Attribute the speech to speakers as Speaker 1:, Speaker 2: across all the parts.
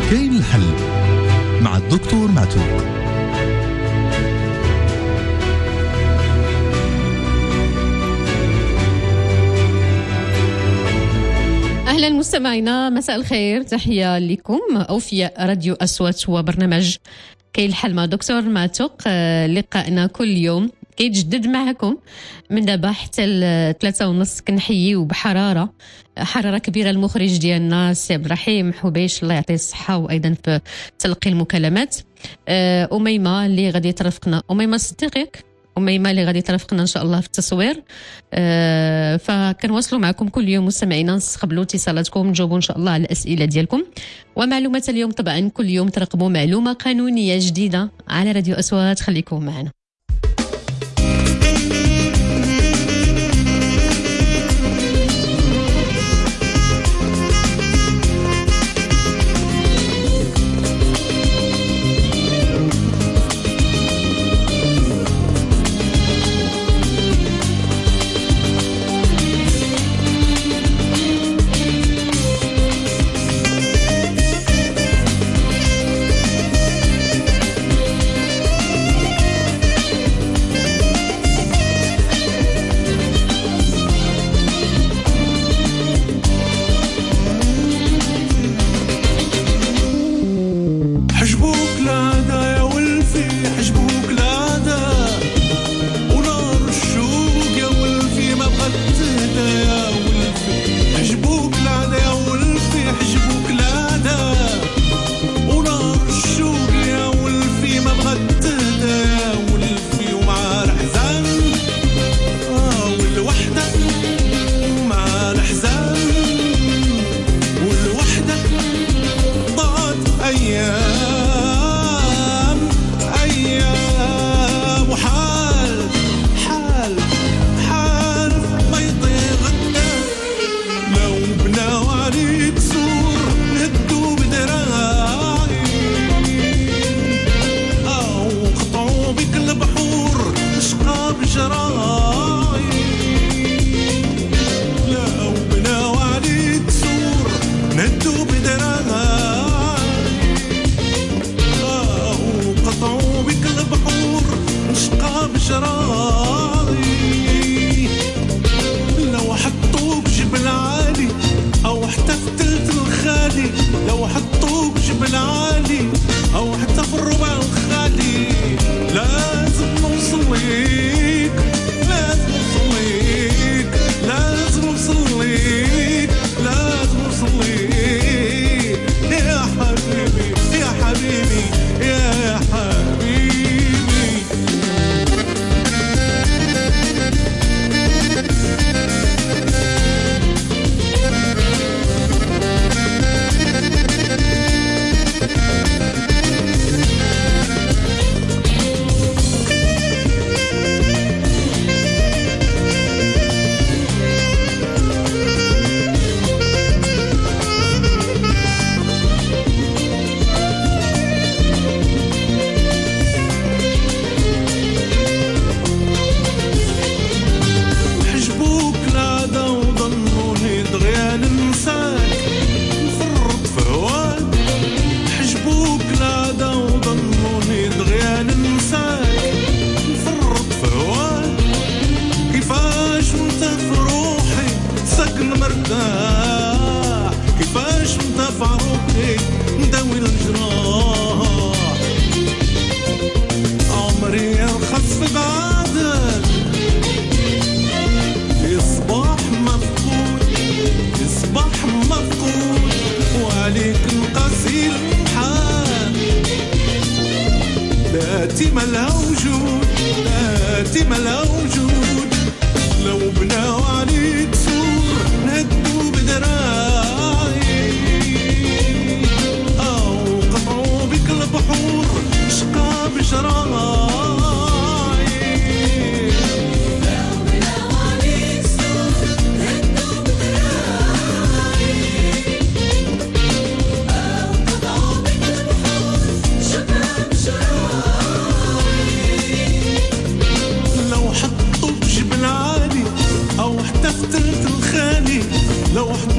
Speaker 1: كاين الحل مع الدكتور معتوق.
Speaker 2: أهلا مستمعينا، مساء الخير، تحية لكم. أوفياء راديو أصوات وبرنامج كاين الحل مع دكتور معتوق. لقائنا كل يوم كيتجدد معكم من دابا حتى 3:30. كنحييو بحرارة كبيرة المخرج ديالنا السي عبد الرحيم حبيش، الله يعطيه الصحة، وأيضا في تلقي المكالمات أميمة اللي غادي ترافقنا، أميمة صديقك، أميمة اللي غادي ترافقنا إن شاء الله في التصوير. فكنواصلوا معكم كل يوم مستمعينا، نستقبلوا اتصالاتكم، نجاوبوا إن شاء الله على الأسئلة ديالكم ومعلومات اليوم. طبعا كل يوم ترقبوا معلومة قانونية جديدة على راديو أصوات، خليكم معنا.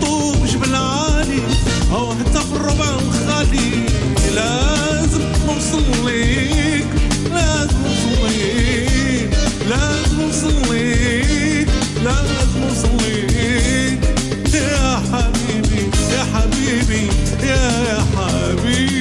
Speaker 3: الطوب جبل عالي أو حتى في الربع الخالي لازم نوصل ليك لازم نوصل ليك لازم نوصل ليك لازم نوصل ليك يا حبيبي يا حبيبي يا حبيبي.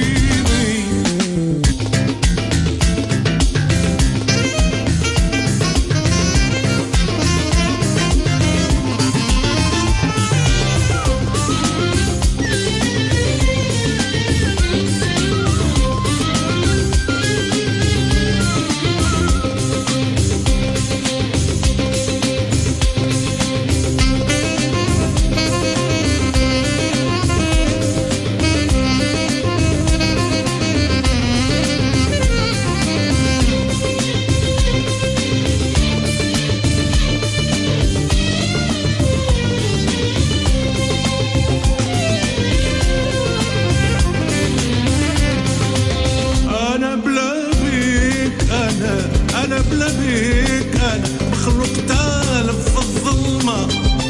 Speaker 3: أنا بلا بيك أنا مخلوق تالف في الظلمة.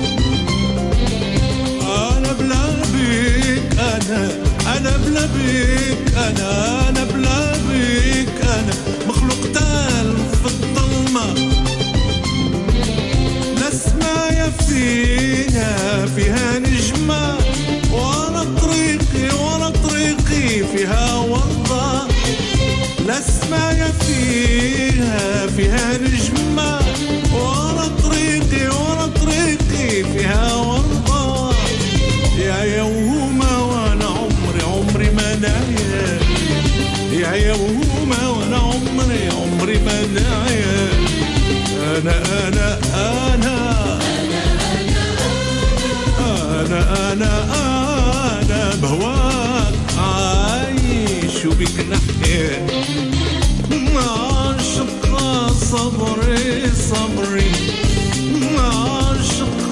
Speaker 3: أنا بلا بيك أنا بلا بيك أنا بلا بيك أنا مخلوق تالف في الظلمة. الأسماء فيها نجمة وأنا طريقي فيها وردة. الأسماء فيها نجمة وانا طريقي فيها وردة. يا يوما وانا عمري ما نايا يا يوما وانا عمري ما نايا. أنا بهواك عايش وبك نحيا. عاشق صبري عاشق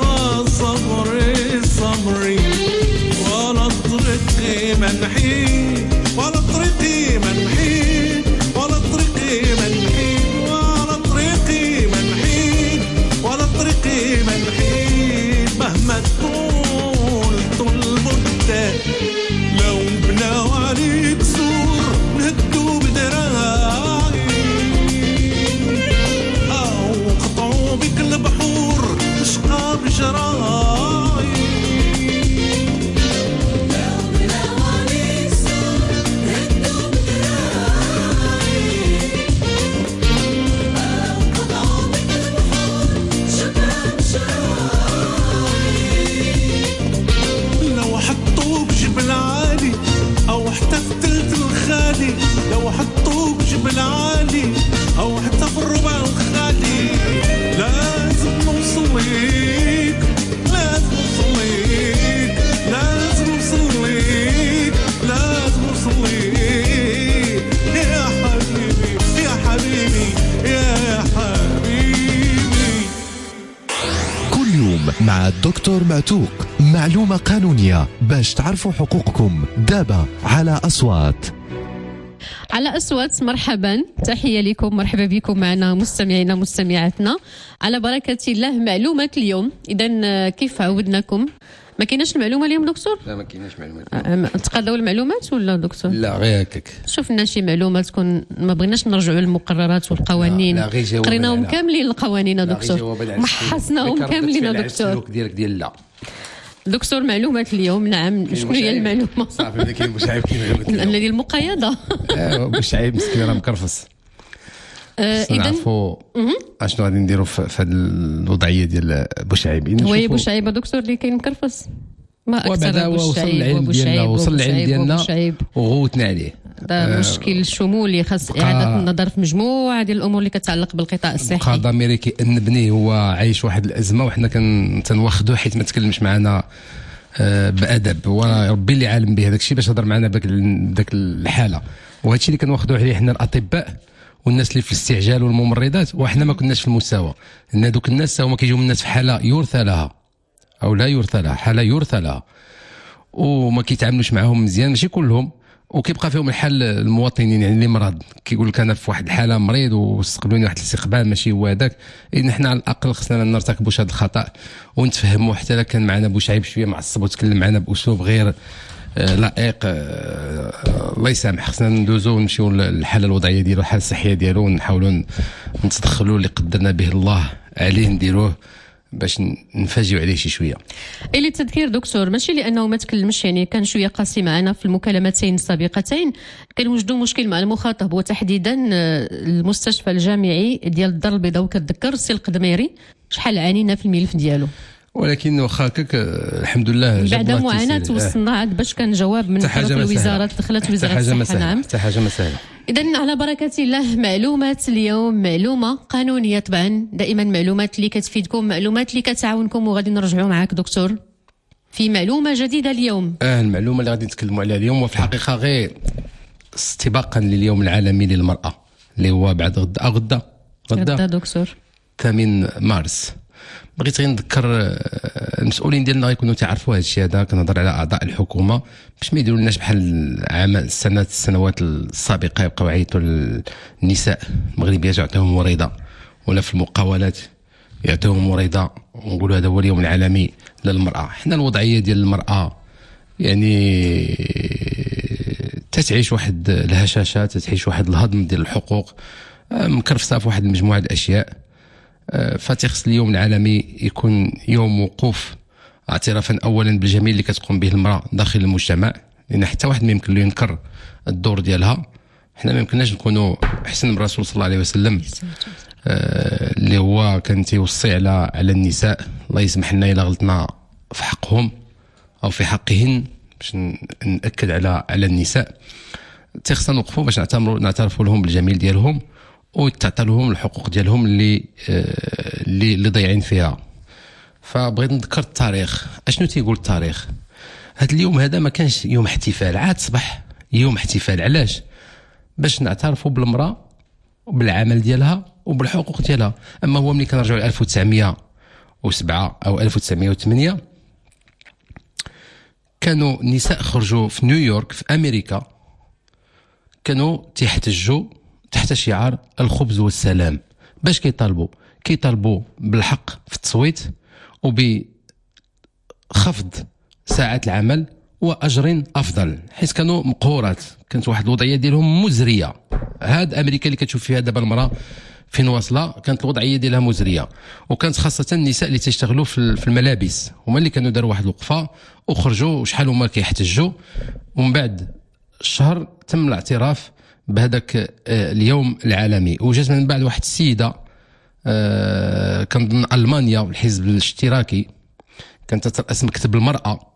Speaker 3: صبري ولا طريقي منحي ولا طريقي منحي ولا طريقي منحي ولا طريقي منحي ولا طريقي منحي. مهما طول المدة لو بناو عليك سور نهدو بدراعي أو قطعوا بك البحور تشقى بجراعي. لو بناو عليك سور نهدو بدراعي أو قطعوا بك البحور تشقى بجراعي. لو حطوك جبل عالي أو حتى في تلت الخالي لو حطوك جبل عالي أو حتى في الربع الخالي لازم نوصل ليك لازم نوصل ليك لازم نوصل ليك لازم نوصل ليك يا حبيبي يا حبيبي يا حبيبي.
Speaker 1: كل يوم مع الدكتور معتوق معلومة قانونية باش تعرفوا حقوقكم. دابا على أصوات.
Speaker 2: على أصوات مرحبا، تحية لكم، مرحبا بكم معنا مستمعينا مستمعاتنا على بركة الله. معلومة اليوم إذا كيف عودناكم ما كايناش المعلومة اليوم دكتور؟
Speaker 4: لا ما كايناش معلومات.
Speaker 2: تقضوا المعلومات ولا دكتور؟
Speaker 4: لا غير هكاك.
Speaker 2: شوف لنا شي معلومات تكون ما بغيناش نرجعوا للمقررات والقوانين. قريناهم كاملين القوانين دكتور. محصناهم كاملين دكتور.
Speaker 4: السلوك ديالك ديال لا.
Speaker 2: دكتور معلومة اليوم نعم. شنو هي المعلومة؟
Speaker 4: صافي هذا كاين مشعب كاين
Speaker 2: لأن ديال المقايضة.
Speaker 4: مشعب مسكين راه مكرفص.
Speaker 2: إذا
Speaker 4: نعرفوا اشنو غادي نديروا في هذه الوضعيه ديال بوشعيب.
Speaker 2: هو بوشعيب دكتور اللي كاين مكرفص ما اكثر.
Speaker 4: وصل العلم ديالنا وصل العلم ديالنا وغوتنا عليه.
Speaker 2: هذا مشكل شمولي خاص اعاده النظر في مجموعه ديال الامور اللي كتعلق بالقطاع الصحي.
Speaker 4: القاضي الامريكي انبني هو عايش واحد الازمه وحنا كنواخذوه حيت ما تكلمش معنا بادب، ورا ربي اللي عالم به هذاك الشيء باش هضر معنا بداك الحاله. وهذا الشيء اللي كنواخذوه عليه حنا الاطباء والناس اللي في الاستعجال والممرضات، وحنا ما كناش في المستوى. ان هذوك الناس هما كيجيو من الناس في حاله يرثى لها او لا يرثى لها، حاله يرثى لها وما كيتعاملوش معهم مزيان، ماشي كلهم، وكيبقى فيهم الحال المواطنين يعني اللي مرض كيقول لك انا في واحد الحاله مريض واستقبلوني واحد الاستقبال ماشي هو هذاك. اذا حنا على الاقل خصنا ما نرتكبوش هذا الخطا ونتفهموا. حتى الا كان معنا بوشعيب شويه معصب وتكلم معنا باسلوب غير لائق، الله يسامح، خصنا ندوزو ونمشيو للحاله الوضعيه ديالو الحاله الصحيه ديالو ونحاولوا نتدخلوا اللي قدرنا به الله عليه نديروه باش نفاجئوا عليه شي شويه.
Speaker 2: اللي التذكير دكتور ماشي لانه ما تكلمش، يعني كان شويه قاسي معنا في المكالمتين السابقتين، كنوجدوا مشكل مع المخاطب وتحديدا المستشفى الجامعي ديال الدار البيضاء. وكتذكر السي القدميري شحال عانينا في الملف ديالو،
Speaker 4: ولكن واخا هكاك الحمد لله
Speaker 2: بعد معاناه وصلنا عاد باش كان جواب من طرف الوزارات دخلت وزاره الصحه. نعم
Speaker 4: حتى حاجه ما سهله.
Speaker 2: إذن على بركة الله معلومات اليوم، معلومة قانونية طبعا، دائما معلومات اللي كتفيدكم، معلومات اللي كتعاونكم. وغادي نرجعوا معك دكتور في معلومة جديدة اليوم.
Speaker 4: المعلومة اللي غادي نتكلموا عليها اليوم وفي الحقيقة غير استباقا لليوم العالمي للمرأة اللي هو بعد غدا
Speaker 2: دكتور
Speaker 4: 8 مارس. بغيت غير نذكر المسؤولين ديالنا غيكونوا تعرفوا هذا الشيء هذا. كنهضر على اعضاء الحكومه باش ما يديروا لناش بحال السنوات السابقه يبقاو يعيطوا للنساء المغربيات يعطيهم مريضه، ولا في المقاولات يعطيهم مريضه ونقولوا هذا هو اليوم العالمي للمراه. حنا الوضعيه ديال المراه يعني تتعيش واحد الهشاشه، تتعيش واحد الهضم ديال الحقوق مكرفسه في واحد المجموعه الاشياء. فتخص اليوم العالمي يكون يوم وقوف اعترافا اولا بالجميل اللي كتقوم به المراه داخل المجتمع، لان حتى واحد ما يمكن له ينكر الدور ديالها. حنا ما يمكنناش نكونوا احسن من الرسول صلى الله عليه وسلم اللي هو كان تيوصي على النساء الله يسمح لنا الا غلطنا في حقهم او في حقهن، باش ناكد على النساء. تخصنا نوقفوا باش نعترفوا لهم بالجميل ديالهم وتعطى لهم الحقوق ديالهم اللي ضايعين فيها. فبغيت نذكر التاريخ. اشنو تيقول التاريخ؟ هذا اليوم هذا ما كانش يوم احتفال، عاد صبح يوم احتفال. علاش؟ باش نعترفوا بالمراه وبالعمل ديالها وبالحقوق ديالها. اما هو ملي كنرجعوا ل 1907 او 1908 كانوا النساء خرجوا في نيويورك في امريكا، كانوا تيحتجوا تحت شعار الخبز والسلام. باش كيطالبوا بالحق في التصويت وبخفض ساعات العمل واجر افضل، حيث كانوا مقهورات، كانت واحد الوضعيه ديالهم مزريه. هاد امريكا اللي كتشوف فيها دابا المراه فين واصله كانت الوضعيه ديالها مزريه، وكانت خاصه النساء اللي تشتغلوا في الملابس هما اللي كانوا داروا واحد الوقفه وخرجوا وشحال هما كيحتجوا. ومن بعد الشهر تم الاعتراف بهذاك اليوم العالمي. وجات من بعد واحد السيده كان ضمن المانيا والحزب الاشتراكي، كانت ترأس مكتب المراه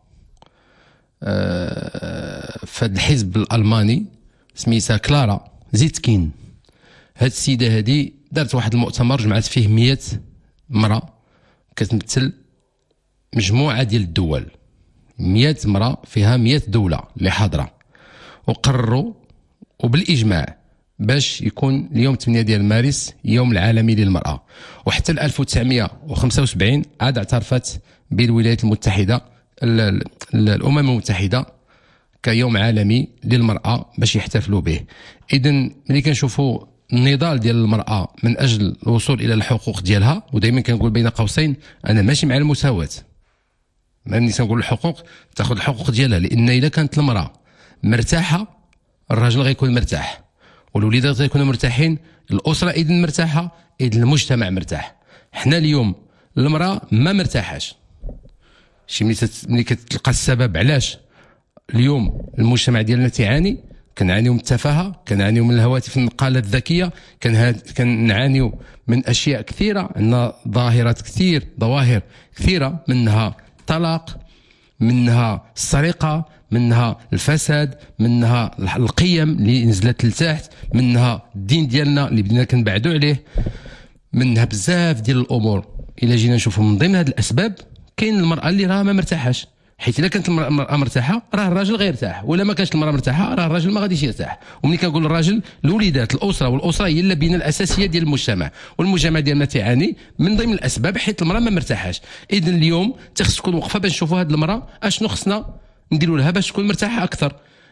Speaker 4: في الحزب الالماني، سميتها كلارا زيتكين. هاد السيده هذه دارت واحد المؤتمر جمعت فيه 100 مراه كتمثل مجموعه ديال الدول، 100 مراه فيها 100 دوله اللي حاضره، وقرروا وبالاجماع باش يكون اليوم 8 ديال مارس يوم العالمي للمراه. وحتى 1975 عاد اعترفت بالولايات المتحده الامم المتحده كيوم عالمي للمراه باش يحتفلوا به. اذا ملي كنشوفوا النضال ديال المراه من اجل الوصول الى الحقوق ديالها، ودائما كنقول بين قوسين انا ماشي مع المساواه، ماني تنقول الحقوق تاخذ الحقوق ديالها، لان اذا كانت المراه مرتاحه الراجل غيكون مرتاح، والوليدات غيكونوا مرتاحين، الاسره اذا مرتاحه اذا المجتمع مرتاح. حنا اليوم المراه ما مرتاحاش، شي ملي كتلقى السبب علاش اليوم المجتمع ديالنا تيعاني. كنعانيو من التفاهه، كنعانيو من الهواتف النقاله الذكيه، كنعانيو من اشياء كثيره، عندنا ظواهر كثيره، منها الطلاق، منها السرقه، منها الفساد، منها القيم اللي نزلت لتحت، منها الدين ديالنا اللي بدينا كنبعدوا عليه، منها بزاف ديال الامور. الا جينا نشوفوا من ضمن هذه الاسباب كاين المراه اللي راها ما مرتاحاش، حيت الا كانت المراه مرتاحه راه الراجل غيرتاح، ولا ما كانش المراه مرتاحه راه الراجل ما غاديش يرتاح. وملي كنقول الراجل الوليدات، الاسره، والاسره هي اللبنه الاساسيه ديال المجتمع، والمجتمع ديالنا تيعاني من ضمن الاسباب حيت المراه ما مرتاحاش. اذا اليوم تخص تكون وقفه باش نشوفوا هذه المراه اشنو خصنا نديروا لها باش تكون مرتاحه اكثر.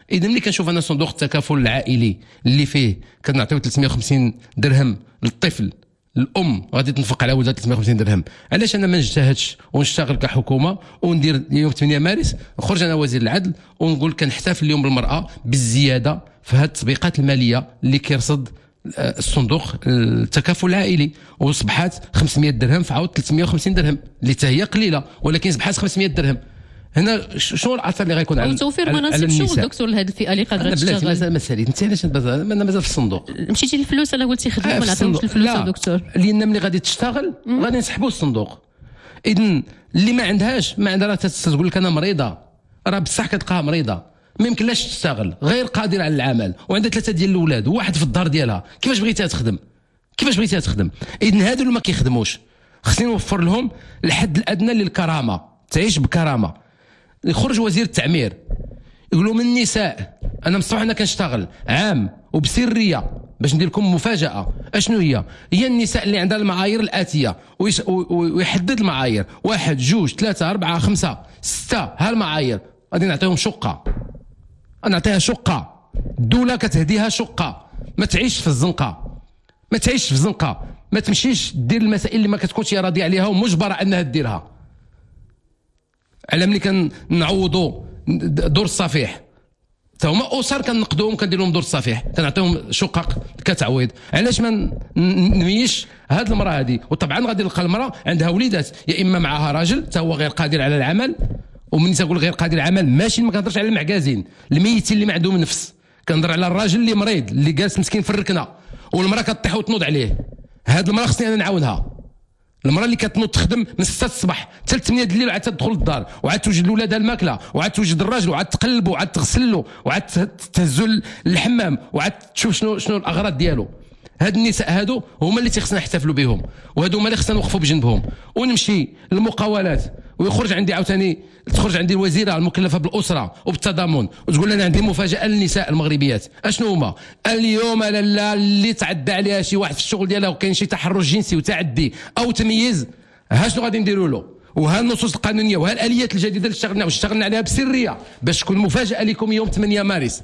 Speaker 4: اذا ملي كنشوف انا صندوق التكافل العائلي اللي فيه كنعطيو 350 درهم للطفل، الام غادي تنفق على ولدها 350 درهم، علاش انا ما نجتهدش ونشتغل كحكومه وندير يوم 8 مارس نخرج انا وزير العدل ونقول كنحتفل اليوم بالمراه بالزياده في هذه التطبيقات الماليه اللي كيرصد الصندوق التكافل العائلي، وصبحات 500 درهم فعاود 350 درهم اللي حتى هي قليله، ولكن صبحات 500 درهم. هنا شنو الاثر اللي غيكون على
Speaker 2: توفير مناصب شغل دكتور لهذه الفئه اللي قادره تشتغل؟
Speaker 4: مازال مسالي انت علاش انا مازال في الصندوق
Speaker 2: مشيتي للفلوس، انا قلتي خدمه ما نعطيوش الفلوس يا دكتور،
Speaker 4: لان ملي غادي تشتغل غادي نسحبوا الصندوق. اذا اللي ما عندهاش راه تقول لك انا مريضه، راه بصح كتلقاها مريضه ما يمكنلاش تشتغل، غير قادره على العمل، وعندها 3 ديال الاولاد وواحد في الدار ديالها، كيفاش بغيتيها تخدم؟ اذا هادو اللي ما كيخدموش خصني نوفر لهم الحد الادنى للكرامه، تعيش بكرامه. يخرج وزير التعمير يقولوا من النساء، انا مصباح انا كنشتغل عام وبسريه باش ندير لكم مفاجاه. اشنو هي النساء اللي عندها المعايير الاتيه ويحدد المعايير 1 2 3 4 5 6 ها المعايير، غادي نعطيهم شقه، نعطيها شقه، الدوله كتهديها شقه، ما تعيش في الزنقه، ما تمشيش دير المسائل اللي ما كتكونش راضي عليها ومجبره انها ديرها. على ملي كنعوضوا دور الصفيح حتى هما اسر كنقدوهم كندير لهم دور الصفيح، كنعطيهم شقق كتعويض. علاش ما نميش هاد المراه هذه؟ وطبعا غادي نلقى المراه عندها وليدات، يا اما معها راجل حتى هو غير قادر على العمل، ومن تقول غير قادر على العمل ماشي، ما كنهضرش على المعكازين الميتين اللي ما عندهم نفس، كنهضر على الراجل اللي مريض اللي جالس مسكين في الركنه والمراه كطيح وتنوض عليه. هاد المراه خصني انا نعاونها، المراه اللي كتنوض تخدم من 6 الصباح حتى 8 الليل وعاد تدخل للدار وعاد توجد لولادها الماكله وعاد توجد الراجل وعاد تقلبه وعاد تغسله وعاد تهزو للحمام وعاد تشوف شنو الاغراض ديالو. هاد النساء هادو هما اللي تيخصنا نحتفلوا بهم، وهادو هما اللي خصنا نوقفوا بجنبهم. ونمشي للمقاولات ويخرج عندي عاوتاني تخرج عندي الوزيره المكلفه بالاسره وبالتضامن وتقول لنا عندي مفاجاه للنساء المغربيات. اشنو هما اليوم؟ لالا اللي تعدى عليها شي واحد في الشغل ديالها وكاين شي تحرش جنسي وتعدي او تمييز، ها شنو غادي نديروا له؟ وها النصوص القانونيه وها الاليات الجديده اللي اشتغلنا عليها بسريه باش تكون مفاجاه لكم يوم 8 مارس.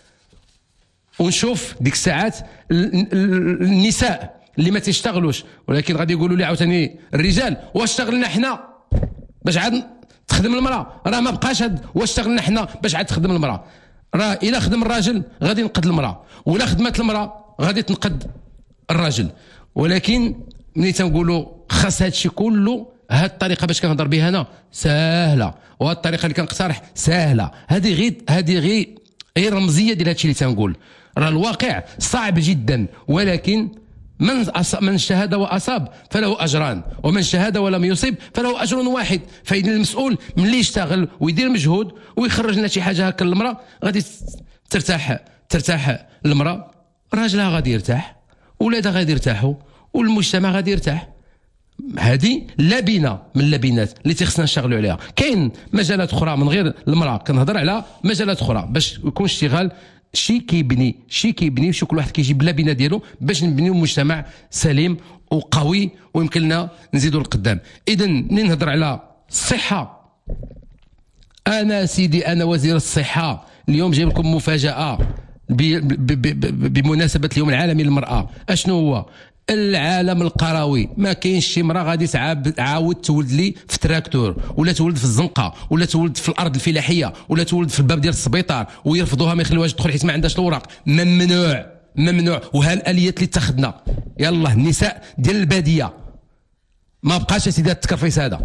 Speaker 4: ونشوف ديك الساعات النساء اللي ما تيشتغلوش، ولكن غادي يقولوا لي عاوتاني الرجال واش اشتغلنا حنا باش عاد تخدم المراه؟ راه ما بقاش هاد واش اشتغلنا حنا باش عاد تخدم المراه، راه الا خدم الراجل غادي نقد المراه، ولا خدمت المراه غادي تنقد الراجل. ولكن ملي تنقولوا خاص هذا الشيء كله، هاد الطريقه باش كنهضر بها انا ساهله، وهاد الطريقه اللي كنقترح ساهله، هذه غير رمزيه ديال هادشي اللي تنقول. راه الواقع صعب جدا، ولكن من اجتهد واصاب فله اجران، ومن اجتهد ولم يصب فله اجر واحد. فإذا المسؤول ملي يشتغل ويدير مجهود ويخرج لنا شي حاجه هكا للمراه غادي ترتاح المراه، راجلها غادي يرتاح، ولادها غادي يرتاحوا، والمجتمع غادي يرتاح. هذه لبنه من اللبنات اللي تيخصنا نشتغلوا عليها. كاين مجالات اخرى من غير المراه، كنهضر على مجالات اخرى باش يكون اشتغال شي كيبني شي كل واحد كيجيب اللبنه ديالو باش نبنيو مجتمع سليم وقوي ويمكن لنا نزيدوا للقدام. اذا ملي نهضر على الصحه، انا سيدي انا وزير الصحه اليوم جايب لكم مفاجاه بمناسبه اليوم العالمي للمراه. اشنو هو؟ العالم القروي ما كاينش شي مراه غادي تعاود تولد لي في تراكتور، ولا تولد في الزنقه، ولا تولد في الارض الفلاحيه، ولا تولد في الباب ديال السبيطار ويرفضوها ما يخليوهاش تدخل حيت ما عندهاش الاوراق. ممنوع. وها الاليات اللي اتخذنا، يلا النساء ديال الباديه ما بقاش يا سيدي التكرفيس هذا.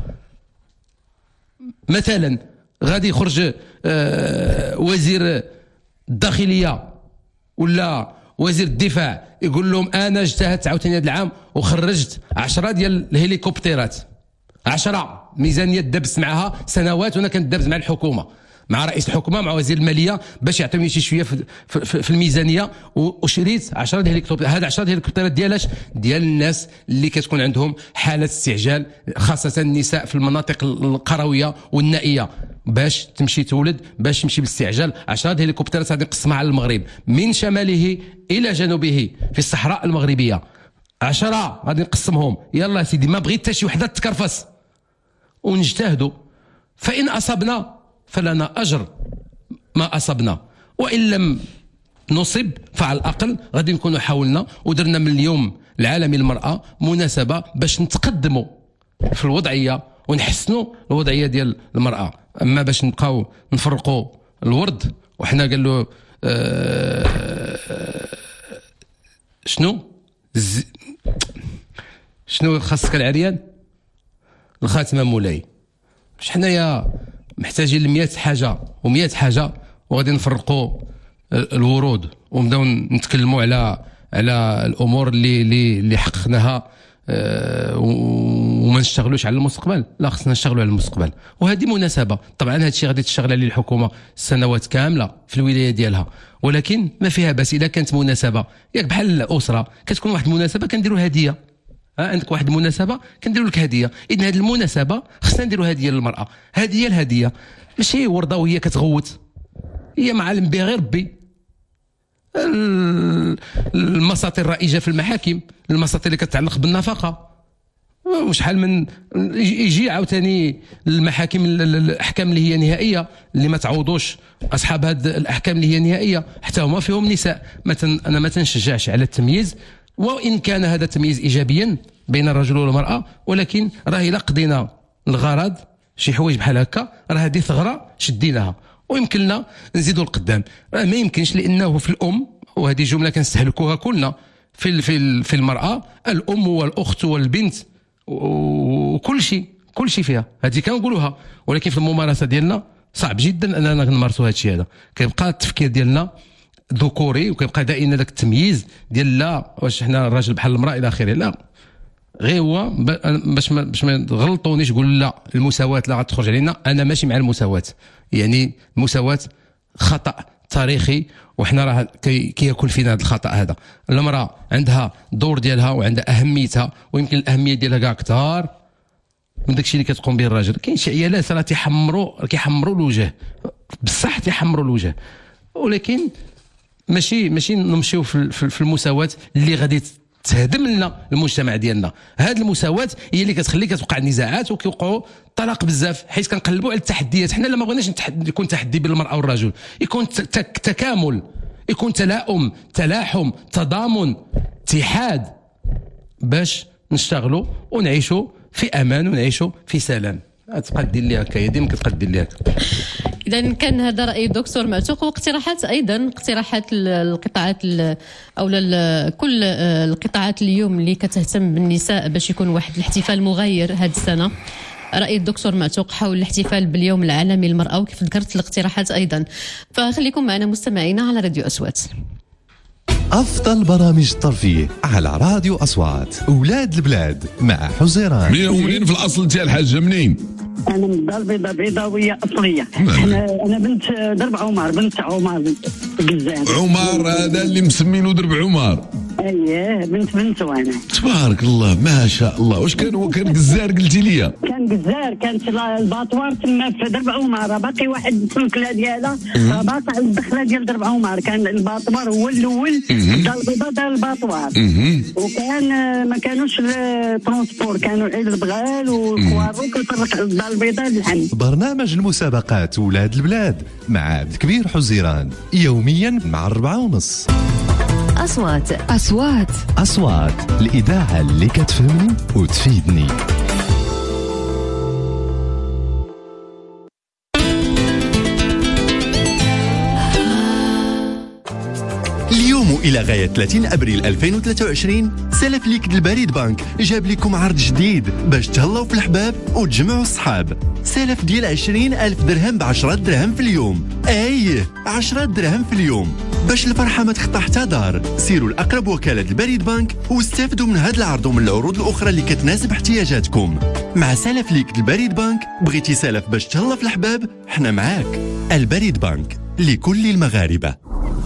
Speaker 4: مثلا غادي يخرج وزير الداخليه ولا وزير الدفاع يقول لهم انا اجتهدت عاوتاني هذا العام وخرجت 10 ديال الهليكوبترات، 10 ميزانيه دبست معها سنوات، وانا كندبز مع الحكومه مع رئيس الحكومه مع وزير الماليه باش يعطيوني شي شويه في الميزانيه، وشريت 10 ديال الهليكوبترات. هاد 10 ديال الهليكوبترات ديالاش؟ ديال الناس اللي كتكون عندهم حاله استعجال، خاصه النساء في المناطق القرويه والنائيه، باش تمشي تولد باش تمشي بالاستعجال. 10 ديال الهليكوبترات غادي نقسمها على المغرب من شماله الى جنوبه في الصحراء المغربيه. 10 غادي نقسمهم، يلا سيدي ما بغيت حتى شي وحده تكرفس، ونجتهدوا. فإن أصبنا فلنا أجر ما أصبنا، وإن لم نصب فعلى الأقل غادي نكونوا حاولنا ودرنا من اليوم العالمي للمرأة مناسبة باش نتقدموا في الوضعية ونحسنوا الوضعية ديال المرأة. أما باش نبقاو نفرقوا الورد وحنا قال له شنو خاصك العريان الخاتمة مولاي. مش حنايا محتاجين ل100 حاجة و100 حاجة وغادي نفرقوا الورود ونبداو نتكلموا على الامور اللي حققناها وما نشتغلوش على المستقبل. لا، خصنا نشتغلوا على المستقبل، وهذه مناسبه. طبعا هذا الشيء غادي تشتغل عليه الحكومه سنوات كامله في الولايه ديالها، ولكن ما فيها بس اذا كانت مناسبه. ياك بحال الاسره كتكون واحد المناسبه كنديروا هديه، عندك واحد المناسبه كنديروا لك هديه. اذا هذه المناسبه خصنا نديروا هديه للمراه. هذه الهديه ماشي ورده وهي كتغوت، هي معلم بها غير ربي. المساطر الرائجه في المحاكم، المساطر اللي كتعلق بالنفقه، وشحال من يجي عاوتاني المحاكم الاحكام اللي هي نهائيه اللي ما تعوضوش اصحاب هاد الاحكام اللي هي نهائيه حتى هما فيهم نساء. انا ما تنشجعش على التمييز، وان كان هذا التمييز ايجابيا بين الرجل والمراه، ولكن راه الا قضينا الغرض شي حوايج بحال هكا راه هذه ثغره شديناها ويمكن لنا نزيدوا القدام. ما يمكنش، لانه في الام، وهذه جمله كنستهلكوها كلنا في المراه، الام والاخت والبنت وكل شيء فيها، هذه كنقولوها. ولكن في الممارسه ديالنا صعب جدا اننا نمارسوا هذا الشيء. هذا كيبقى التفكير ديالنا ذكوري، وكيبقى دائما ذاك التمييز ديال لا واش حنا الراجل بحال المراه الى اخره. لا، غير هو باش ما تغلطونيش قول لا المساواه لا غتخرج علينا. انا ماشي مع المساواه، يعني المساواه خطا تاريخي، وحنا راه كيكون فينا هذا الخطا هذا. المراه عندها دور ديالها وعندها اهميتها، ويمكن الاهميه ديالها كاع كثار من داكشي اللي كتقوم به الراجل. كاين شي عيالات راه كيحمروا الوجه بصح، تيحمروا الوجه، ولكن ماشي نمشيو في المساواه اللي غادي تهدم لنا المجتمع ديالنا. هذه المساواه هي اللي كتخلي كتوقع النزاعات وكيوقعوا طلاق بزاف، حيت كنقلبوا على التحديات. حنا لما بغيناش يكون تحدي بين المراه والرجل، يكون تكامل، يكون تلاؤم، تلاحم، تضامن، اتحاد، باش نشتغلوا ونعيشوا في امان ونعيشوا في سلام. تقدر لي هكا، هي ديما كتقدر لي هكا.
Speaker 2: إذا كان هذا رأي الدكتور معتوق، واقتراحات أيضا، اقتراحات القطاعات أو كل القطاعات اليوم اللي كتهتم بالنساء باش يكون واحد الاحتفال مغاير هذه السنة. رأي الدكتور معتوق حول الاحتفال باليوم العالمي للمرأة، وكيف ذكرت الاقتراحات أيضا. فخليكم معنا مستمعينا على راديو أصوات.
Speaker 1: أفضل برامج الترفيه على راديو أصوات. أولاد البلاد مع حزيران.
Speaker 5: منين في الأصل تاع الحاجة منين؟
Speaker 6: أنا من الدار البيضاء بيضاوية أصلية. أنا بنت درب عمر، بنت عمر قزان.
Speaker 5: عمر هذا اللي مسمينه درب عمر.
Speaker 6: أيه بنت وانا.
Speaker 5: تبارك الله ما شاء الله. واش هو كان قزار قلتي لي؟ كان
Speaker 6: قزار، كانت الباطوار تما في درب عمر، باقي واحد السلكله ديالها باقي على الدخله ديال درب عمر. كان الباطوار هو الاول، الدار البيضاء دار الباطوار، وكان ما كانوش الترونسبور، كانوا عيد البغال والكوارو كيفرق الدار البيضاء للحن.
Speaker 1: برنامج المسابقات ولاد البلاد مع عبد الكبير حزيران يوميا مع 4:30. أصوات الإذاعة اللي كتفهمني وتفيدني. اليوم إلى غاية 30 أبريل 2023 سلف ليك البريد بنك جاب لكم عرض جديد باش تهلاو في الحباب وتجمعوا الصحاب. سلف ديال 20,000 درهم ب10 درهم في اليوم. 10 درهم في اليوم. باش الفرحة ما تخطى حتى دار، سيروا لأقرب وكالة البريد بنك واستافدوا من هذا العرض ومن العروض الأخرى اللي كتناسب احتياجاتكم. مع سلف ليك البريد بنك بغيتي سلف باش تهلا في الحباب، حنا معاك. البريد بنك لكل المغاربة.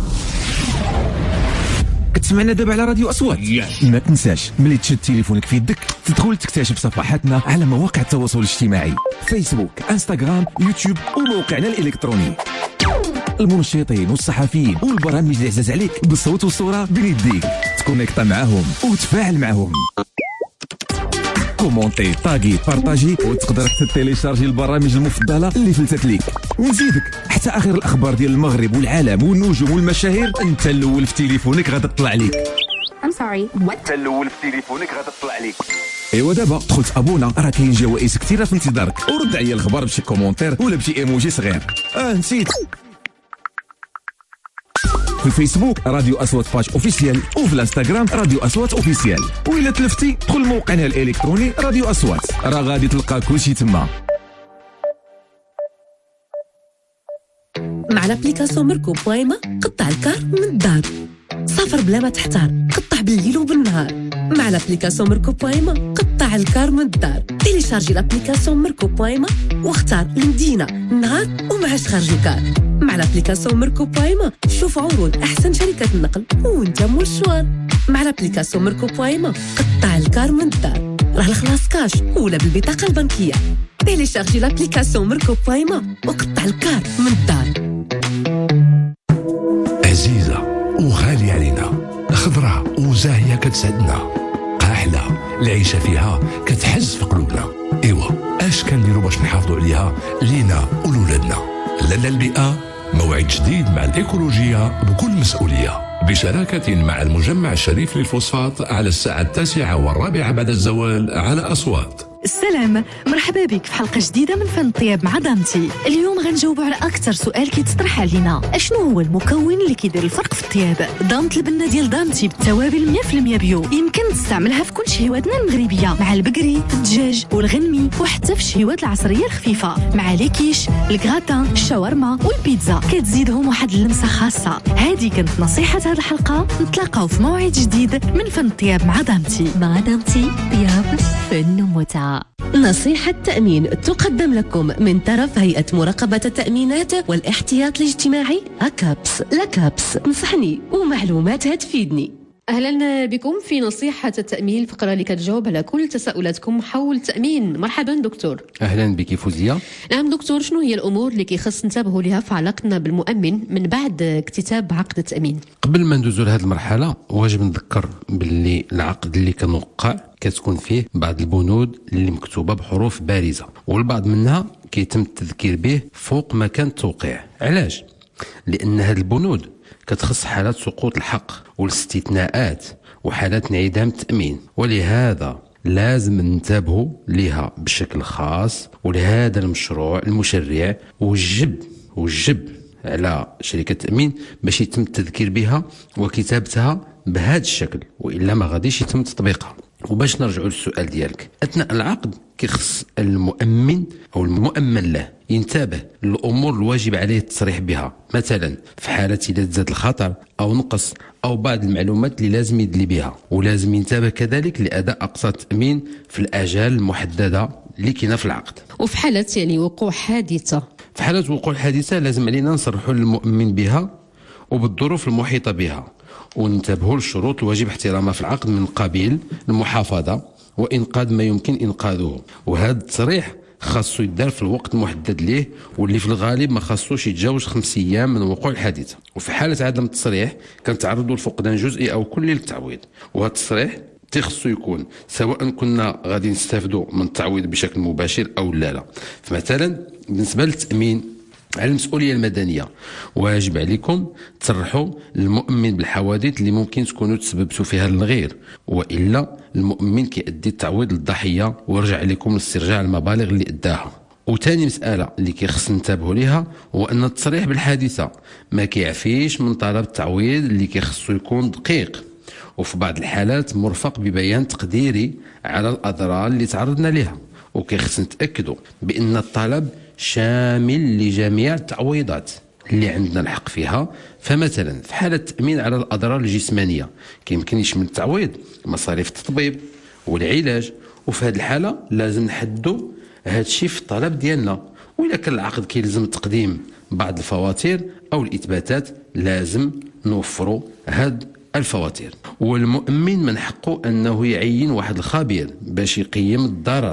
Speaker 7: كتسمعنا دابا على راديو أصوات. ما تنساش ملي تشد تليفونك في يدك تدخل تكتشف صفحاتنا على مواقع التواصل الاجتماعي، فيسبوك، انستغرام، يوتيوب وموقعنا الإلكتروني. المنشطين والصحفيين والبرامج اللي عزاز عليك بالصوت والصورة بين يديك، تكونيكتا معاهم وتفاعل معاهم. كومونتي، طاغي، بارطاجي، وتقدر تيليشارجي البرامج المفضلة اللي فلتت ليك. ونزيدك حتى اخر الاخبار ديال المغرب والعالم والنجوم والمشاهير انت الاول في تليفونك غادا تطلع ليك.
Speaker 8: I'm sorry. What؟
Speaker 7: انت الاول في تليفونك غادا تطلع ليك. ايوا دابا دخلت ابونا راه كاين جوائز كثيره في انتظارك، ورد عليا الخبر بشي كومونتير ولا بشي ايموجي صغير. نسيت. في الفيسبوك راديو اصوات باج اوفيسيال، وفي الانستغرام راديو اصوات اوفيسيال، وإلا تلفتي دخل موقعنا الالكتروني راديو اصوات، راه غادي تلقى كلشي تما.
Speaker 9: مع لابليكاسيون ميركو بويما قطع الكار من الدار، سافر بلا ما تحتار، قطع بالليل وبالنهار. مع لابليكاسيون ميركو بويما قطع الكار من الدار. تيليشارجي لابليكاسيون ميركو بويما واختار المدينة، النهار ومعاش خارج الكار. مع لابليكاسيون ميركو بويما شوف عروض احسن شركات النقل وانت مول الشوار. مع لابليكاسيون ميركو بويما قطع الكار من الدار، راه الخلاص كاش ولا بالبطاقة البنكية. تيليشارجي لابليكاسيون ميركو بويما وقطع الكار من الدار.
Speaker 5: عزيزة وغالية علينا، خضراء وزاهية كتسعدنا، قاحلة العيشة فيها كتحز في قلوبنا. ايوا اش كنديروا باش نحافظوا عليها لينا ولولادنا؟ لالا البيئة موعد جديد مع الإيكولوجية بكل مسؤولية، بشراكة مع المجمع الشريف للفوسفات على الساعة 9:15 بعد الزوال على أصوات.
Speaker 10: السلام، مرحبا بك في حلقة جديدة من فن الطياب مع دامتي. اليوم غنجاوبوا على أكثر سؤال كيتطرح علينا، أشنو هو المكون اللي كيدير الفرق في الطياب؟ دامت البنة ديال دامتي بالتوابل 100% بيو، يمكن تستعملها في كل شهواتنا المغربية، مع البقري، الدجاج والغنمي، وحتى في الشهوات العصرية الخفيفة، مع ليكيش، الكغاتان، الشاورما والبيتزا، كتزيدهم واحد اللمسة خاصة. هذه كانت نصيحة هذه الحلقة، نتلاقاو في موعد جديد من فن الطياب مع دامتي. مع دامتي طياب فن ومتعة. نصيحة تأمين تقدم لكم من طرف هيئة مراقبة التأمينات والاحتياط الاجتماعي أكابس. لكابس تنصحني ومعلوماتها تفيدني.
Speaker 2: أهلا بكم في نصيحة التأمين، الفقرة اللي كتجاوب على كل تساؤلاتكم حول التأمين. مرحبا دكتور.
Speaker 4: أهلا بك فوزية.
Speaker 2: نعم دكتور، شنو هي الأمور اللي كيخص ننتبهوا لها في علاقتنا بالمؤمن من بعد اكتتاب عقد التأمين؟
Speaker 4: قبل ما ندوزو لهذه المرحلة واجب نذكر باللي العقد اللي كنوقع كتكون فيه بعض البنود اللي مكتوبة بحروف بارزة، والبعض منها كيتم التذكير به فوق مكان التوقيع. علاش؟ لأن هذه البنود كتخص حالات سقوط الحق والاستثناءات وحالات انعدام التأمين، ولهذا لازم ننتبهوا لها بشكل خاص. ولهذا المشروع المشرع وجب على شركة التأمين باش يتم التذكير بها وكتابتها بهذا الشكل، وإلا ما غاديش يتم تطبيقها. وباش نرجعوا للسؤال ديالك، أثناء العقد كيخص المؤمن أو المؤمن له ينتبه للأمور الواجب عليه التصريح بها، مثلا في حالة إذا زاد الخطر أو نقص أو بعض المعلومات اللي لازم يدلي بها. ولازم ينتبه كذلك لأداء أقساط التأمين في الآجال المحددة اللي كاينة في العقد.
Speaker 2: وفي حالة وقوع حادثة،
Speaker 4: في حالة وقوع الحادثة لازم علينا نصرحوا للمؤمن بها وبالظروف المحيطة بها، وننتبهوا للشروط الواجب احترامها في العقد من قبيل المحافظة وإنقاذ ما يمكن إنقاذه. وهذا التصريح خاصو يدار في الوقت المحدد ليه، واللي في الغالب ما خاصوش يتجاوز 5 أيام من وقوع الحادثة. وفي حالة عدم التصريح كنتعرضوا لفقدان جزئي أو كلي للتعويض. وهذا التصريح تخصو يكون سواء كنا غادي نستافدوا من التعويض بشكل مباشر أو لا. فمثلا بالنسبة للتأمين على المسؤولية المدنية، واجب عليكم تصرحوا للمؤمن بالحوادث اللي ممكن تكونوا تسببتوا فيها للغير، وإلا المؤمن كيأدي التعويض للضحية ويرجع عليكم لاسترجاع المبالغ اللي أداها. وثاني مسألة اللي كيخص ننتبهوا لها هو أن التصريح بالحادثة ما كيعفيش من طلب التعويض اللي كيخصو يكون دقيق، وفي بعض الحالات مرفق ببيان تقديري على الأضرار اللي تعرضنا لها. وكيخص نتأكدوا بأن الطلب شامل لجميع التعويضات اللي عندنا الحق فيها. فمثلا في حالة التأمين على الأضرار الجسمانية كيمكن يشمل التعويض مصاريف التطبيب والعلاج، وفي هذه الحالة لازم نحدوا هذا الشيء في الطلب ديالنا. وإذا كان العقد كيلزم تقديم بعض الفواتير أو الإثباتات لازم نوفروا هذا الفواتير. والمؤمن من حقه أنه يعين واحد الخبير باش يقيم الضرر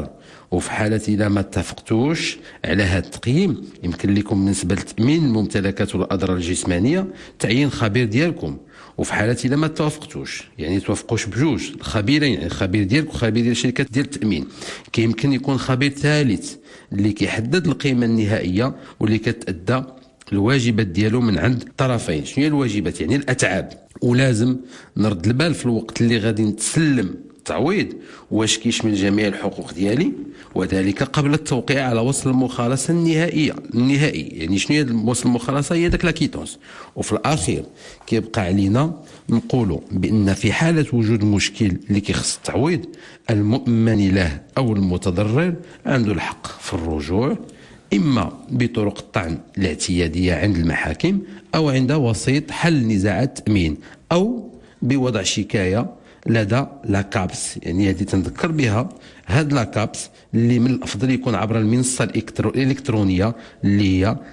Speaker 4: وفي حالة إذا ما اتفقتوش على هذا التقييم يمكن لكم بالنسبة لتأمين الممتلكات والأضرار الجسمانية تعيين خبير ديالكم. وفي حالة إذا ما توافقتوش يعني توافقوش بجوج الخبيرين، يعني الخبير ديالك وخبير ديال الشركات ديال التأمين، كيمكن يكون خبير ثالث اللي كيحدد القيمة النهائية واللي كتأدى الواجبات ديالو من عند الطرفين. شنو هي الواجبات؟ يعني الأتعاب. ولازم نرد البال في الوقت اللي غادي نتسلم التعويض واش كيشمل جميع الحقوق ديالي، وذلك قبل التوقيع على وصل المخالصه النهائي. يعني شنو هي وصل المخالصه؟ هي داك لاكيتونس. وفي الاخير كيبقى علينا نقولوا بان في حاله وجود مشكل اللي كيخص التعويض المؤمن له او المتضرر عنده الحق في الرجوع اما بطرق الطعن الاعتياديه عند المحاكم او عند وسيط حل نزاعات التامين او بوضع شكايه لدى لاكابس. يعني هذه تنذكر بها هاد لاكابس اللي من الافضل يكون عبر المنصه الالكترونيه اللي هي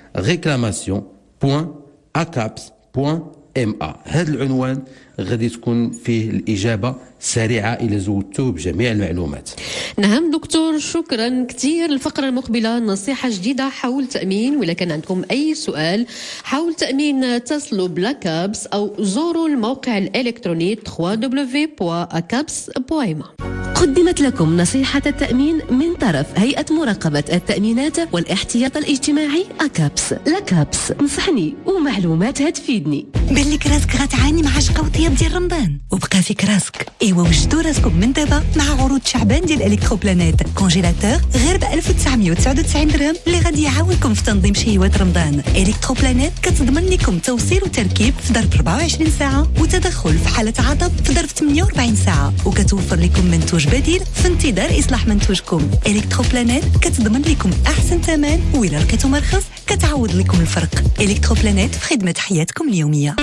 Speaker 4: reclamation.acaps.ma. هذا العنوان غادي تكون فيه الاجابه سريعه الى زودتوه بجميع المعلومات.
Speaker 2: نعم دكتور، شكرا كثير. الفقره المقبله نصيحه جديده حول تامين، ولا كان عندكم اي سؤال حول تامين اتصلوا بلاكابس او زوروا الموقع الالكتروني www.acaps.ma.
Speaker 9: قدمت لكم نصيحة التأمين من طرف هيئة مراقبة التأمينات والاحتياط الاجتماعي أكابس. لاكابس، نصحني ومعلومات هتفيدني.
Speaker 11: بان لك راسك غتعاني مع شقا وطياب ديال رمضان وبقى فيك راسك. ايوا وجدوا راسكم من دابا مع عروض شعبان ديال الكتروبلانيت كونجيلاتور غير ب 1999 درهم اللي غادي يعاونكم في تنظيم شهيوات رمضان. الكتروبلانيت كتضمن لكم توصيل وتركيب في ظرف 24 ساعه وتدخل في حاله عطب في ظرف 48 ساعه، وكتوفر لكم منتوج بديل في انتظار اصلاح منتوجكم. الكتروبلانيت كتضمن لكم احسن ثمن، وإلا لقيتو مرخص كتعوض لكم الفرق. الكتروبلانيت في خدمه حياتكم اليوميه.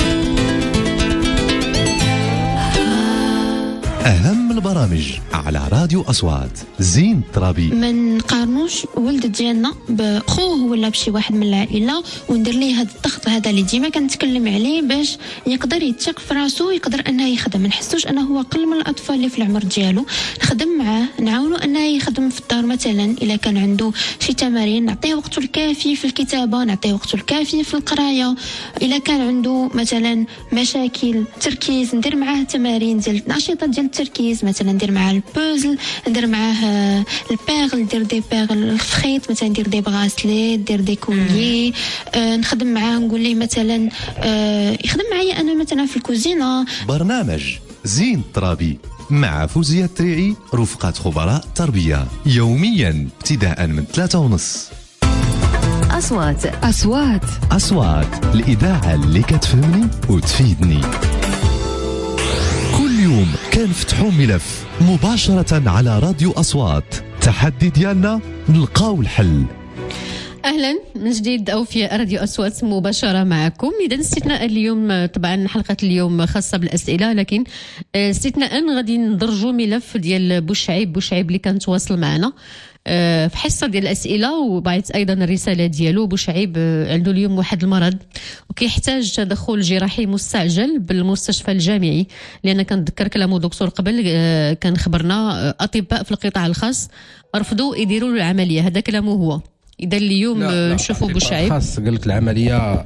Speaker 1: أهم البرامج على راديو أصوات. زين الترابي.
Speaker 12: ما نقارنوش ولد ديالنا بخوه ولا بشي واحد من العائله وندير ليه هذا الضغط هذا اللي ديما كنتكلم عليه باش يقدر يتثق في راسو ويقدر انه يخدم. ما نحسوش انه هو قل من الاطفال اللي في العمر ديالو. نخدم معاه، نعاونو انه يخدم في الدار مثلا الا كان عنده شي تمارين نعطيه وقته الكافي في الكتابه، نعطيه وقته الكافي في القرايه. الا كان عنده مثلا مشاكل تركيز ندير معاه تمارين ديال النشاطات ديال التركيز، مثلا ندير معاه البوزل، ندير معاه البيغل، ندير دي بيغل في خيط، مثلا ندير دي بغاسلي، ندير دي كولي. نخدم معاه نقول ليه مثلا يخدم معايا انا مثلا في الكوزينه.
Speaker 1: برنامج زين الترابي مع فوزية التريعي رفقة خبراء التربية يوميا ابتداء من 3:30. أصوات الإذاعة اللي كتفهمني وتفيدني. كل يوم كنفتحوا ملف مباشرة على راديو أصوات. تحدي ديالنا نلقاو الحل.
Speaker 2: اهلا من جديد اوفياء راديو اصوات مباشره معكم. اذا استثناء اليوم، طبعا حلقه اليوم خاصه بالاسئله، لكن استثناء غادي ندرجوا ملف ديال بوشعيب اللي كان تواصل معنا في حصه ديال الاسئله وبعث ايضا الرساله ديالو. بوشعيب عنده اليوم واحد المرض وكيحتاج تدخل جراحي مستعجل بالمستشفى الجامعي، لان كنذكر كلامه دكتور قبل كان خبرنا اطباء في القطاع الخاص رفضوا يديروا له العمليه. هذا كلامه هو. اذا اليوم نشوفوا بوشعيب
Speaker 4: خاص قال لك العمليه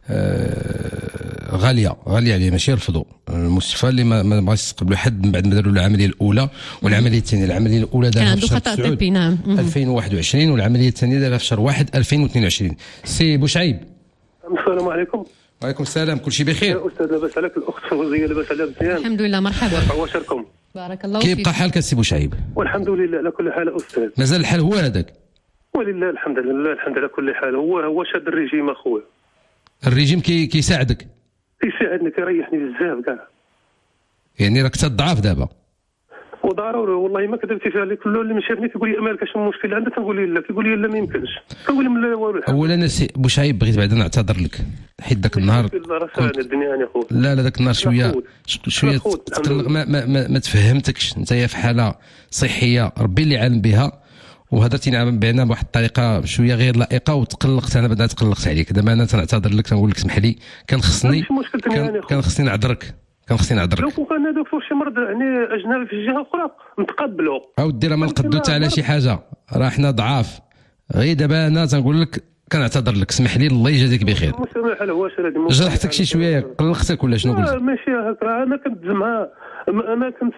Speaker 4: غاليه عليه، ماشي يرفضوا. المستشفى اللي ما بغاش يستقبلوا حد من بعد ما داروا العمليه الاولى والعمليه الثانيه. العمليه الاولى دارها في شهر 2021 والعمليه الثانيه دارها في شهر 1 2022. سي بوشعيب.
Speaker 13: السلام عليكم.
Speaker 4: وعليكم السلام. كل شيء بخير
Speaker 13: يا استاذ؟ لاباس عليك؟ الاخت فوزيه لاباس عليها مزيان؟
Speaker 2: الحمد لله. مرحبا.
Speaker 13: عواشركم.
Speaker 2: بارك الله فيك.
Speaker 4: كيبقى حالك سي بوشعيب؟
Speaker 13: والحمد لله على كل حال استاذ.
Speaker 4: مازال الحال هو هذاك؟
Speaker 13: ولله الحمد لله على كل حال. هو شاد الريجيم اخويا.
Speaker 4: الريجيم كيساعدك؟
Speaker 13: كيساعدني، كيريحني بزاف كاع.
Speaker 4: يعني راك تضعف دابا؟
Speaker 13: وضروري والله ما كذبتي فيها. كل اللي مشافني كيقول لي مالك شنو المشكل عندك؟ كنقول لي لا، كيقول لي لا ما يمكنش. كنقول لهم لا والو.
Speaker 4: اولا سي بوشعيب بغيت بعدا نعتذر لك حيت داك النهار
Speaker 13: الدنيا يا خويا.
Speaker 4: لا داك النهار شويه تقلق، ما تفهمتكش. انت في حاله صحيه ربي اللي عالم بها وهضرتي بينا بواحد الطريقه شويه غير لائقه وتقلقت. انا تقلقت عليك. دابا انا تنعتذر لك، تنقول لك اسمح لي، كان خصني نعذرك. كان خصني نعذرك.
Speaker 13: لو كان هذوك فوق شي مرض يعني اجنبي في جهه اخرى نتقبلوا.
Speaker 4: اودي راه ما نقدو حتى على شي حاجه، راه حنا ضعاف. غير دابا انا تنقول لك كنعتذر لك، اسمح لي الله يجازيك بخير.
Speaker 13: مسامح على واش هذه
Speaker 4: جرحتك شي شويه، قلقتك ولا شنو قلت؟
Speaker 13: ماشي هكا، انا كنت زعما انا كنت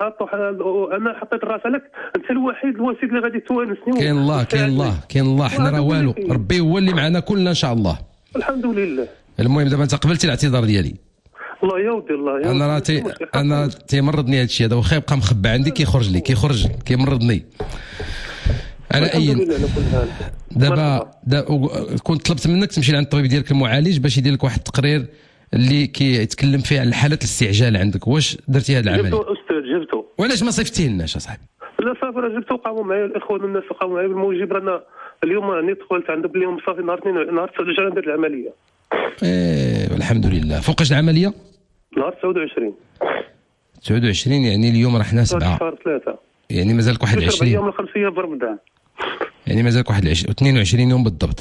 Speaker 13: انا حطيت راسي لك، انت الوحيد الوسيط اللي غادي توانسني.
Speaker 4: كاين الله كاين الله كاين الله، حنا راه والو، ربي هو اللي معنا كلنا ان شاء الله.
Speaker 13: الحمد لله.
Speaker 4: المهم دابا انت قبلتي الاعتذار ديالي.
Speaker 13: الله يا ودي الله يا
Speaker 4: انا راه انا تيمرضني هذا الشيء هذا، واخا يبقى مخبى عندي كيخرج كيمرضني. على اي دابا كنت طلبت منك تمشي لعند الطبيب ديالك المعالج باش يدير لك واحد التقرير اللي كيتكلم فيه على حالات الاستعجال عندك. واش درتي هذا العمل؟
Speaker 13: جبتو استاذ جبتو.
Speaker 4: وعلاش ما صيفتيه لناش اصاحبي؟
Speaker 13: لا صافي راه جبتو، قاموا معايا الاخوان الناس قاموا معايا بالموجب. رانا اليوم راني دخلت عند اليوم صافي نهار 19 ندير العمليه.
Speaker 4: الحمد لله. فوقاش العمليه؟
Speaker 13: نهار 29.
Speaker 4: 29 يعني اليوم راه حنا 7
Speaker 13: شهر 3
Speaker 4: يعني مازالك واحد 20
Speaker 13: يوم ولا 5 ايام برمضان،
Speaker 4: يعني مازالك واحد 22 يوم بالضبط.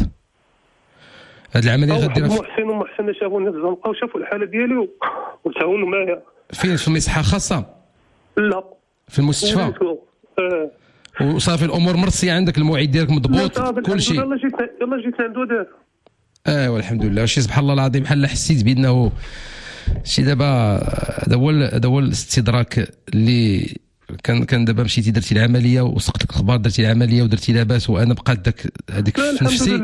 Speaker 4: هاد العمليه غديرها
Speaker 13: محسن شافوا الناس زنقه وشافوا الحاله ديالي وتعاونوا معايا.
Speaker 4: فين؟ في المصحه خاصه؟
Speaker 13: لا
Speaker 4: في المستشفى. وصافي الامور مرسيه عندك، الموعد ديالك مضبوط كل شيء.
Speaker 13: يلا جيت عنده داك.
Speaker 4: والحمد لله. شي سبحان الله العظيم بحال حسيت بانه شي دابا هذا هو الاستدراك اللي كان دابا مشيتي درتي العمليه وسقط لك الاخبار، درتي العمليه ودرتي لاباس، وانا بقات هذيك في نفسي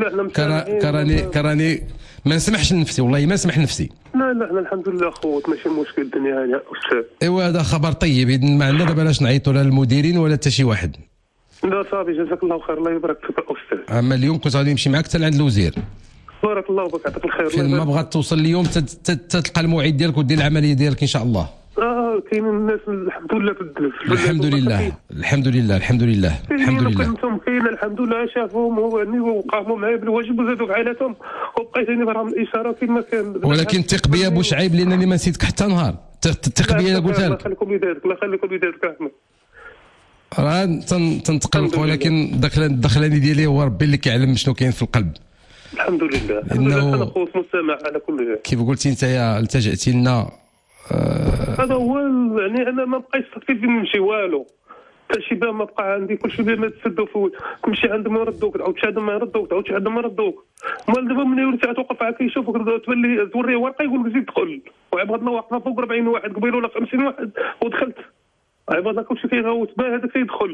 Speaker 4: كراني ما نسمحش لنفسي، والله ما نسمح لنفسي.
Speaker 13: لا الحمد لله خوت، ماشي مشكل الدنيا هانيه استاذ.
Speaker 4: ايوا هذا خبر طيب، ما عندنا دابا لاش نعيطوا لا للمديرين ولا حتى شي واحد.
Speaker 13: لا صافي جزاك الله خير، الله يبارك فيك استاذ.
Speaker 4: اما اليوم كنت غادي نمشي معاك حتى لعند الوزير.
Speaker 13: بارك الله وبارك يعطيك الخير.
Speaker 4: فين ما بغات توصل اليوم تلقى الموعد ديالك ودير العمليه ديالك ان شاء الله.
Speaker 13: كاين الناس الحمد لله
Speaker 4: الحمد لله الحمد لله الحمد لله الحمد لله.
Speaker 13: كنتم كاين الحمد لله شافوهم وقاموا معايا بالواجب وزادوا في عائلتهم وبقيتني براهم الاشاره كما كان.
Speaker 4: ولكن ثق بيا بوشعيب لانني ما نسيتك حتى نهار. ثق بيا قلتها لك.
Speaker 13: الله يخليكم ليداتك، الله يخليكم ليداتك احمد.
Speaker 4: راه تنتقلق، ولكن الدخلاني ديالي هو ربي اللي كيعلم شنو كاين في القلب.
Speaker 13: الحمد لله.
Speaker 4: لانه
Speaker 13: انا خوت مستمع على كل شيء.
Speaker 4: كيف قلتي انت التجأتي لنا.
Speaker 13: هذا هو يعني انا ما بقيتش تكتب نمشي والو، حتى شي باب ما بقى عندي، كل شيء ما تسدوا فوت، تمشي عندهم يردوك، تعاود تمشي عندهم يردوك، تعاود تمشي عندهم يردوك. مال دابا من يولي توقف معاك يشوفك توريه ورقه يقول لك زيد دخل، وعباد الله واقفه فوق 40 واحد قبيل ولا 50 واحد ودخلت. عباد الله كل شيء كيغوت با هذاك يدخل.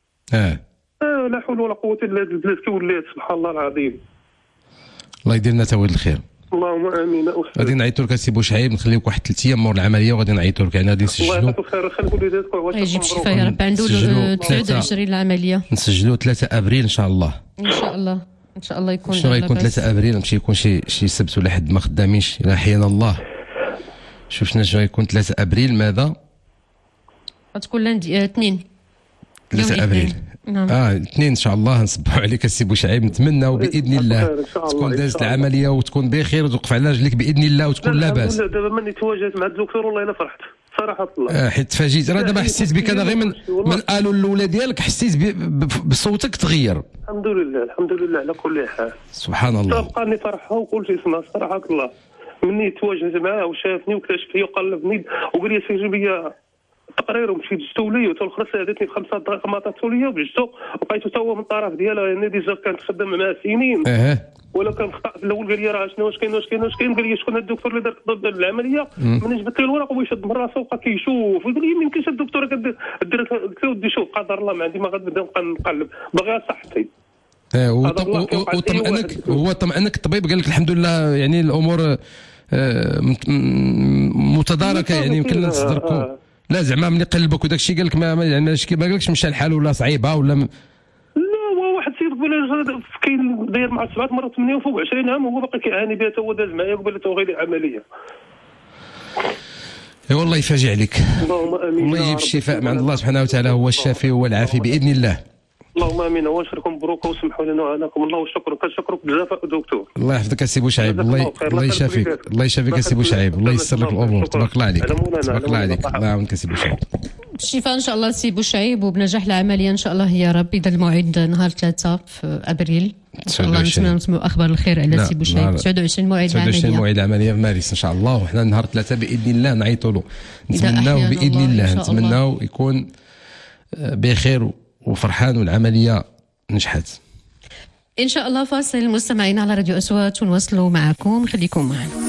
Speaker 13: لا حول ولا قوه الا بالله. البلاد كي ولات سبحان الله العظيم. الله
Speaker 4: يدير لنا تويل الخير.
Speaker 13: اللهم امين.
Speaker 4: غادي نعيطوا لك اسي بوشعيب، نخليوك واحد 3 ايام مور العمليه وغادي نعيطوا لك، يعني غادي نسجلوا.
Speaker 13: الله يعطيك الخير، خلي وليداتك واش
Speaker 2: يجيب الشفاء يا رب. عنده 29 العمليه،
Speaker 4: نسجلوا 3 ابريل ان شاء الله.
Speaker 2: ان شاء الله ان شاء الله يكون.
Speaker 4: شنو غيكون 3 ابريل؟ ماشي يكون شي سبت ولا حد ما خدامينش، الا حيانا الله. شوف شنو غيكون 3 ابريل ماذا؟
Speaker 2: غتكون لندي 2
Speaker 4: ابريل.
Speaker 2: نعم.
Speaker 4: 2 ان شاء الله نصبحوا عليك السي بوشعيب، نتمنى باذن الله تكون دازت العمليه وتكون بخير وتوقف على رجلك باذن الله وتكون لاباس.
Speaker 13: دابا ملي تواجهت مع الدكتور والله الا فرحت صراحه الله.
Speaker 4: حيت تفاجئت، راه دابا حسيت بك انا غير من قالوا الاولى ديالك حسيت بصوتك تغير.
Speaker 13: الحمد لله الحمد لله على كل حال.
Speaker 4: سبحان الله.
Speaker 13: بقاني فرحه وكل شيء سمع صراحه الله. مني تواجهت معاه وشافني وكتشف فيا وقلبني وقال لي سير جيب لي تقرير ومشيت جبتو لي وتالاخر ساعدتني ب5 دقائق ما عطاتو لي وجبتو وبقيتو تا هو من الطرف ديالها، يعني ديجا كانت خدام معاه سنين. ولا كان خطا في الاول قال لي راه شنو واش كاين قال لي شكون الدكتور اللي دار العمليه. ملي جبت له الورق ويشد من راسه وبقى كيشوف ويقول لي ما يمكنش الدكتوره كدير قلت له ودي شوف قدر الله ما عندي ما غادي نبدا نقلب باغي صحتي.
Speaker 4: وطمأنك هو طمأنك الطبيب قال لك الحمد لله يعني الامور متداركه، يعني يمكن نصدركم. لا زعما ملي قلبك وداك الشيء قال لك ما قالكش مشى الحال ولا صعيبه ولا لا.
Speaker 13: هو واحد السيد قبل كاين داير مع 7 مرات 8 وفوق 20 عام وهو باقي كيعاني بها، هو داز معايا قبل تو غير عمليه.
Speaker 4: اي والله يفاجئ عليك.
Speaker 13: اللهم امين.
Speaker 4: الله يجيب الشفاء من عند الله سبحانه وتعالى، هو الشافي هو العافي باذن الله.
Speaker 13: اللهم امين. واشكركم مبروك وسمحوا لنا وعناكم الله وشكرا كنشكرك بزاف دكتور.
Speaker 4: الله يحفظك اسي بوشعيب. الله يشافيك. الله يشافيك اسي بوشعيب. الله ييسر لك الامور. تبارك الله عليك. تبارك الله عليك. الله يعاونك اسي بوشعيب.
Speaker 2: بالشفاء ان شاء الله سي بوشعيب وبنجاح العمليه ان شاء الله يا رب. اذا الموعد نهار 3 في ابريل ان شاء الله نسمعوا اخبار الخير على سي بوشعيب. 29 موعد العمليه. 29
Speaker 4: موعد العمليه في مارس ان شاء الله. وحنا نهار 3 باذن الله نعيطوا له. نتمناو باذن الله نتمناو يكون بخير وفرحان والعمليه نجحت
Speaker 2: ان شاء الله. فاصل مستمعين على راديو أصوات ونواصلوا معكم. خليكم معنا.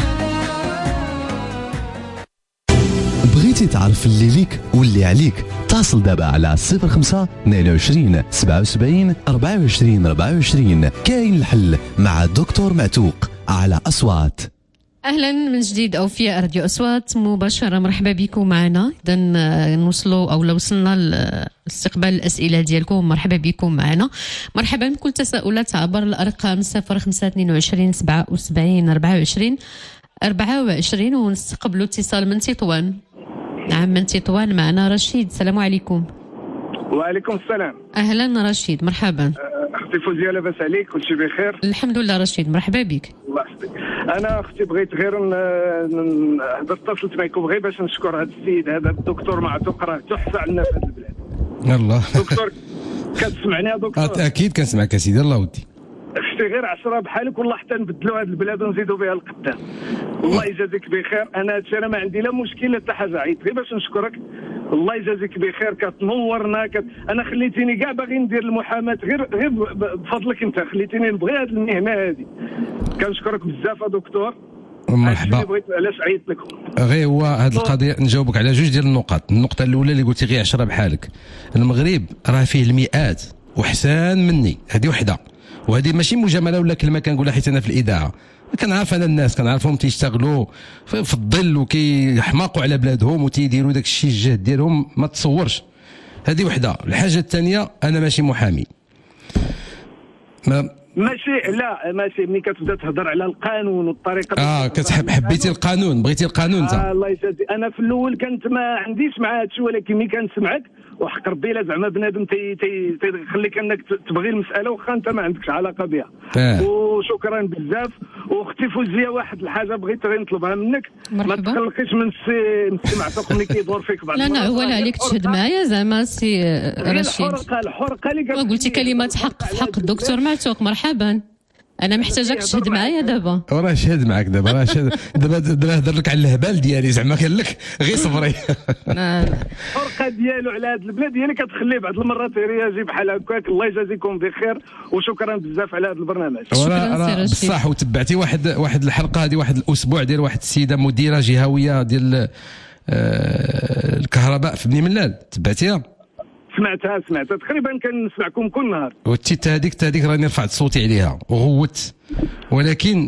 Speaker 1: تعرف اللي ليك واللي عليك اتصل دابا على 05 22 77 24 24. كاين الحل مع الدكتور معتوق على أصوات.
Speaker 2: اهلا من جديد اوفياء راديو اصوات مباشره. مرحبا بكم معنا. اذا نوصلوا او لو وصلنا لاستقبال الاسئله ديالكم. مرحبا بكم معنا. مرحبا بكل تساؤلات عبر الارقام 05 22 77 24 24 ونستقبلوا اتصال من تطوان. نعم من تطوان معنا رشيد. السلام عليكم.
Speaker 14: وعليكم السلام.
Speaker 2: اهلا رشيد مرحبا.
Speaker 14: اختي فوزيه لاباس عليك؟ كلشي بخير؟
Speaker 2: الحمد لله رشيد مرحبا بك.
Speaker 14: الله يحفظك. انا اختي بغيت غير اتصلت معكم غير باش نشكر هذا السيد هذا الدكتور معتوق، راه تحفه عندنا في هذه البلاد.
Speaker 4: الله
Speaker 14: دكتور كتسمعني يا دكتور؟
Speaker 4: اكيد كنسمعك سيدي الله ودي.
Speaker 14: اختي غير 10 بحالك والله حتى نبدلوا هذه البلاد ونزيدوا بها القدام. الله يجازيك بخير. انا هادشي انا ما عندي لا مشكل لا حتى حاجه، عيط غير باش نشكرك. الله يجازيك بخير كتنورنا انا خليتيني كاع باغي ندير المحاماه غير بفضلك انت خليتيني نبغي هذه المهنه هذه. كنشكرك بزاف يا دكتور.
Speaker 4: مرحبا.
Speaker 14: بغيت علاش عيط لكم
Speaker 4: غير هو هذه القضيه نجاوبك على جوج ديال النقط. النقطه الاولى اللي قلتي غير 10 بحالك، المغرب راه فيه المئات وحسان مني، هذه وحده. وهذه ماشي مجامله ولا كلمه كنقولها حيت انا في الاذاعه، كنعرف انا الناس كنعرفهم تيشتغلوا في الظل وكيحماقوا على بلادهم وتيديروا داك الشيء الجهد ديالهم ما تصورش. هذه وحده. الحاجه الثانيه انا ماشي محامي.
Speaker 14: ماشي ملي كتبدا تهضر على القانون والطريقه
Speaker 4: حبيتي القانون، بغيتي القانون انت.
Speaker 14: الله يجازي. انا في الاول كنت ما عنديش مع هادشي، ولكن ملي كنسمعك وحق ربي لا زعما بنادم تيخليك انك تبغي المساله واخا انت ما عندكش علاقه بها. وشكرا بزاف. واختي فوزيه واحد الحاجه بغيت غير نطلبها منك، ما تقلقيش من السي معتوق ملي كيدور فيك بعض
Speaker 2: لا نعول عليك تشهد معايا زعما سي رشيد.
Speaker 14: الحرقه اللي
Speaker 2: قلتي كلمات حق في حق الدكتور معتوق. مرحبا. انا محتاجك تشهد معايا دابا.
Speaker 4: وراه شهد معاك دابا. راه شهد دابا هضر لك على الهبال ديالي زعما قال لك غير صبري.
Speaker 14: الحرقه ديالو على هذه البلاد هي اللي كتخليه بعض المرات يجي بحال هكاك. الله يجازيكم بخير وشكرا بزاف على هذا البرنامج.
Speaker 2: شكرا
Speaker 4: بصح. وتبعتي واحد الحلقه هذه واحد الاسبوع ديال واحد السيده مديره جهويه ديال الكهرباء في بني ملال، تبعتيها؟
Speaker 14: سمعتها تقريبا كنسمعكم كل نهار.
Speaker 4: والتيت هذيك راني رفعت صوتي عليها وغوت، ولكن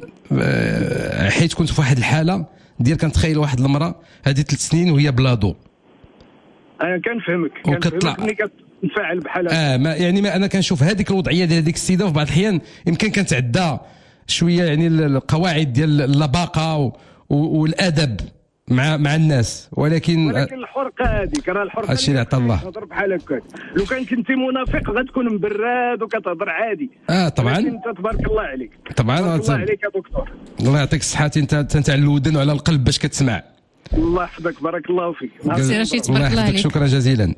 Speaker 4: حيت كنت في واحد الحاله ديال كنتخيل واحد المراه هذه 3 سنين وهي بلاضو.
Speaker 14: انا كنفهمك ملي كتنفعل بحال
Speaker 4: ما انا كنشوف هذيك الوضعيه ديال هذيك السيده، وفي بعض الاحيان يمكن كنتعدى شويه يعني القواعد ديال اللباقه والادب مع الناس، ولكن
Speaker 14: الحرقه هذيك راه الحرقه
Speaker 4: هادشي اللي عطا الله.
Speaker 14: تهضر بحال هكاك. لو كنتي منافق غتكون مبراد وكتهضر عادي.
Speaker 4: طبعا
Speaker 14: انت تبارك الله عليك.
Speaker 4: طبعا
Speaker 14: تبارك الله عليك يا دكتور.
Speaker 4: الله يعطيك الصحه. انت على الودن وعلى القلب باش كتسمع.
Speaker 14: الله يحفظك بارك الله فيك.
Speaker 2: سي رشيد تبارك الله عليك.
Speaker 4: شكرا جزيلا.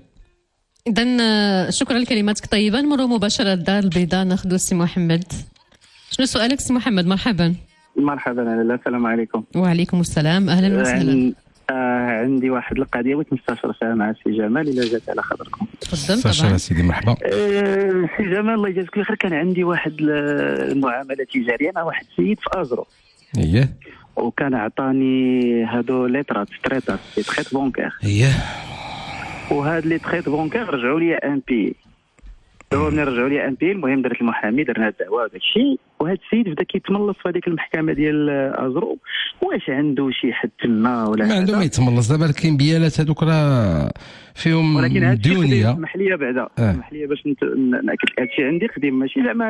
Speaker 2: اذا شكرا لكلماتك الطيبه. نمروا مباشره للدار البيضاء ناخذوا السي محمد. شنو سؤالك سي محمد؟ مرحبا.
Speaker 15: مرحبا. السلام عليكم.
Speaker 2: وعليكم السلام. اهلا وسهلا.
Speaker 15: عندي واحد القضيه بغيت نستشر فيها مع السي جمال الا جات على خاطركم.
Speaker 2: تفضل.
Speaker 4: طبعا سيدي مرحبا.
Speaker 15: سي جمال الله يجازيك بخير. كان عندي واحد المعامله تجاريه مع واحد السيد في ازرو.
Speaker 4: اييه.
Speaker 15: وكان عطاني هادو ليطرات تريطات لي تخيط بونكير.
Speaker 4: اييه.
Speaker 15: وهاد لي تخيط بونكير رجعوا لي ان بي. هو ملي رجعوا لي ان بي المهم درت المحامي درنا الدعوه وداك الشيء. وهذا السيد بدا كيتملص في هذيك المحكمه ديال ازرو. واش عنده شي حد تما ولا
Speaker 4: ما عنده ما يتملص؟ دابا كاين بيانات هذوك راه فيهم ديونيه.
Speaker 15: اسمح لي بعدا اسمح لي باش ناكد لك هادشي عندي قديم ماشي زعما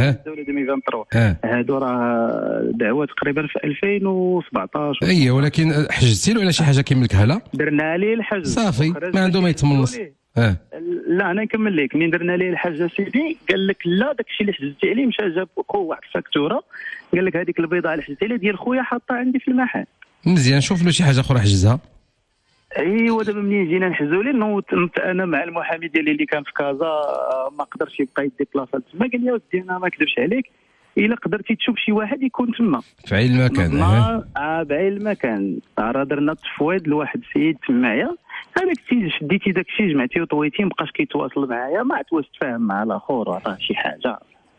Speaker 15: 2023. هادو راه دعوه تقريبا في 2017.
Speaker 4: اي ولكن حجزتي له على شي حاجه كيملكها؟ لا
Speaker 15: درنا ليه الحجز
Speaker 4: صافي ما عنده ما يتملص.
Speaker 15: لا انا نكمل لك. من درنا ليه الحاجه سيدي قال لك لا داك الشيء اللي حجزتي عليه مشى جاب واحد الفاكتوره قال لك هذيك البيضه اللي حجزتي عليه ديال خويا حاطها عندي في المحل.
Speaker 4: مزيان شوف له شي حاجه اخرى حجزها.
Speaker 15: ايوا دابا منين جينا نحجزوا ليه نوضت انا مع المحامي ديالي اللي كان في كازا ما قدرش يبقى يديبلاصا تما. قال لي ودي انا ما كذبش عليك الا قدرتي تشوف شي واحد يكون تما
Speaker 4: في عين المكان.
Speaker 15: بعين المكان. راه درنا تفويض لواحد السيد تمايا. هذاك السيد شديتي داك الشيء جمعتي وطويتي مابقاش كيتواصل معايا. ما عرفت واش تفاهم مع الاخر وعطاه شي حاجه.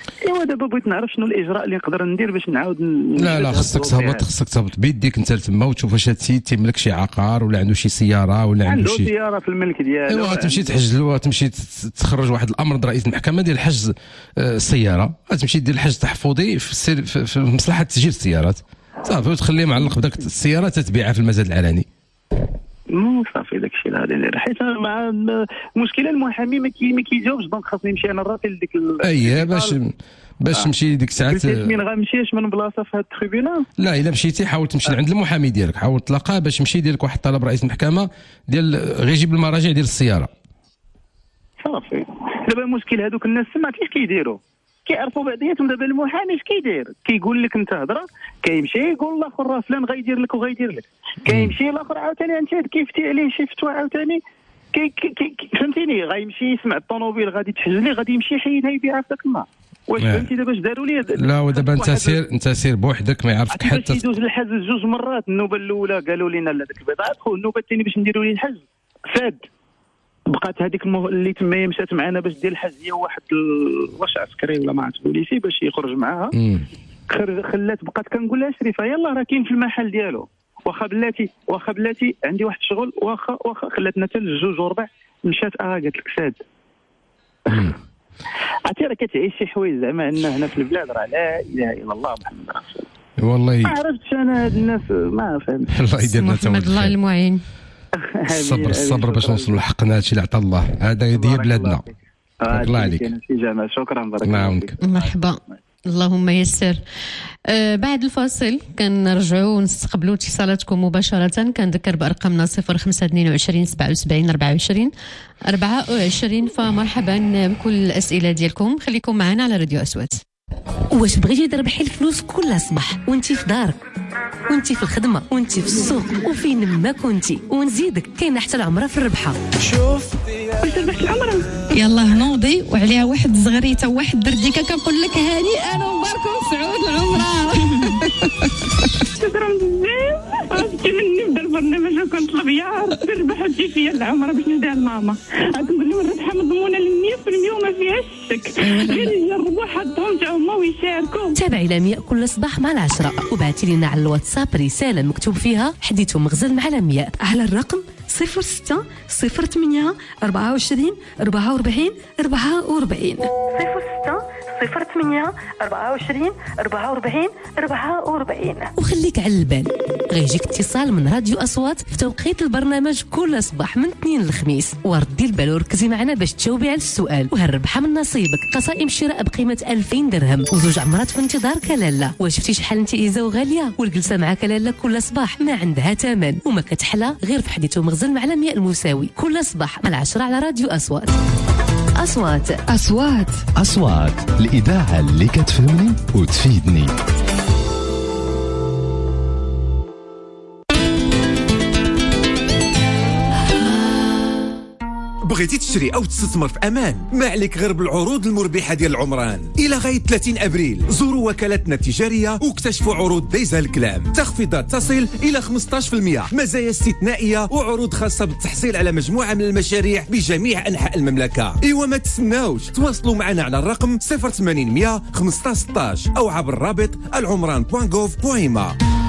Speaker 15: ايوا دابا بغيت نعرف شنو الاجراء اللي نقدر ندير باش نعاود
Speaker 4: لا خصك تهبط بيديك انت لتما وتشوف واش هاد السيد تيملك شي عقار ولا عنده شي سياره ولا عنده شي
Speaker 15: سياره في الملك ديالو.
Speaker 4: ايوا تمشي تحجز له، تمشي تخرج واحد الامر د رئيس المحكمه ديال حجز السياره، غتمشي دير الحجز تحفظي في مصلحه تسجيل السيارات صافي، وتخليه معلق بداك السياره تتبيعها في المزاد العلني.
Speaker 15: صافي داك الشيء هذا اللي حيت مع المشكله المحامي ما كيجاوبش، دونك خاصني نمشي انا راسي لديك
Speaker 4: باش تمشي ديك الساعات.
Speaker 15: مين غنمشيش من بلاصه في هذا التريبيونال؟
Speaker 4: لا الا مشيتي حاول تمشي عند المحامي ديالك، حاول تلاقاه باش يمشي يدير لك واحد الطلب رئيس المحكمه ديال غير يجيب المراجع ديال السياره.
Speaker 15: صافي دابا المشكل هذوك الناس تما كيف كيديروا؟ كيعرفوا بعضياتهم. دابا المحامي اش كيدير؟ كيقول لك انت هضره، كيمشي يقول الاخر راه فلان غيدير لك وغيدير لك، كيمشي الاخر عاوتاني انت كيفتي عليه شي فتوى عاوتاني فهمتيني، غيمشي يسمع الطوموبيل غادي تحجلي غادي يمشي يحيدها يبيعها في ذاك النهار. واش فهمتي دابا اش داروا لي؟
Speaker 4: لا ودابا انت سير بوحدك ما يعرفك حتى.
Speaker 15: يدوز الحجز 2 مرات. النوبه الاولى قالوا لنا لا داك البضاعه دخل، النوبه الثانيه باش نديروا لي الحجز فاد، بقات هذيك اللي تما مشات معنا باش دير الحجز هي واحد واش عسكري ولا ما عرفت بوليسي باش يخرج معاها. خلات بقات كنقول لها شريفه يلاه راه كاين في المحل ديالو، واخا بلاتي عندي واحد الشغل، واخا خلاتنا حتى ل2 وربع مشات قالت لك ساد. عرفتي راه كتعيش شي حوايج زعما عندنا هنا في البلاد راه لا اله الا الله محمد رسول الله.
Speaker 4: والله
Speaker 15: ما عرفتش انا هاد الناس ما فهمتش.
Speaker 4: الله يديرنا
Speaker 2: محمد الله المعين.
Speaker 4: الصبر باش نوصلوا لحقنا، هادشي اللي عطا الله، هذا هي بلادنا. بارك الله عليك.
Speaker 15: شكرا بارك
Speaker 4: الله يعاونك.
Speaker 2: مرحبا اللهم يسر. بعد الفاصل كنرجعوا ونستقبلوا اتصالاتكم مباشرة. كنذكر بأرقامنا 0522 77 24 24. فمرحبا بكل الأسئلة ديالكم، خليكم معنا على راديو أصوات.
Speaker 9: واش بغيتي تربحي الفلوس كل صباح وانتي في دارك وانتي في الخدمه وانتي في السوق وفين ما كنتي، ونزيدك كاينه حتى العمره في الربحه.
Speaker 16: شوف
Speaker 17: ربحت العمره يلا نوضي وعليها واحد زغريته وواحد درديكه كنقول لك هانئا ومبارك وسعود العمره.
Speaker 6: شكرا بزاف. عرفتي مني بدا البرنامج وكنطلب يا ربي ربح وتجي فيا العمره باش نديها لماما. كنقول لهم الربحه مضمونه 100% وما فيهاش الشك، غير يجربوا حظهم تا هما ويشاركوا.
Speaker 9: تابعي لمياء كل صباح مع 10 وبعتي لنا على الواتساب رساله مكتوب فيها حديث مغزل مع لمياء
Speaker 10: على الرقم 06 08 24 44 44 06 08 24 44 44.
Speaker 9: وخليك على البال غيجيك اتصال من راديو أصوات في توقيت البرنامج كل صباح من اثنين للخميس، وردي البال وركزي معنا باش تجاوبي على السؤال وهالربحه من نصيبك. قصائم شراء بقيمه 2000 درهم وزوج عمرات في انتظار كلاله. وشفتي شحال انت ايزا وغاليه، والجلسه مع كلاله كل صباح ما عندها ثمن وما كتحلى غير في حديث مغزل مع لمياء المساوي كل صباح مع 10 على راديو أصوات.
Speaker 1: أصوات الإذاعة اللي كتفهمني وتفيدني.
Speaker 7: بغيتي تشري أو تستثمر في أمان؟ ما عليك غير بالعروض المربحة ديال العمران. إلى غاية 30 أبريل زوروا وكالتنا التجارية واكتشفوا عروض دايزة الكلام، تخفيضات تصل إلى 15%، مزايا استثنائية وعروض خاصة بالتحصيل على مجموعة من المشاريع بجميع أنحاء المملكة. إيوا ما تسناوش، تواصلوا معنا على الرقم 0800 15 16 أو عبر الرابط العمران.gov.ma.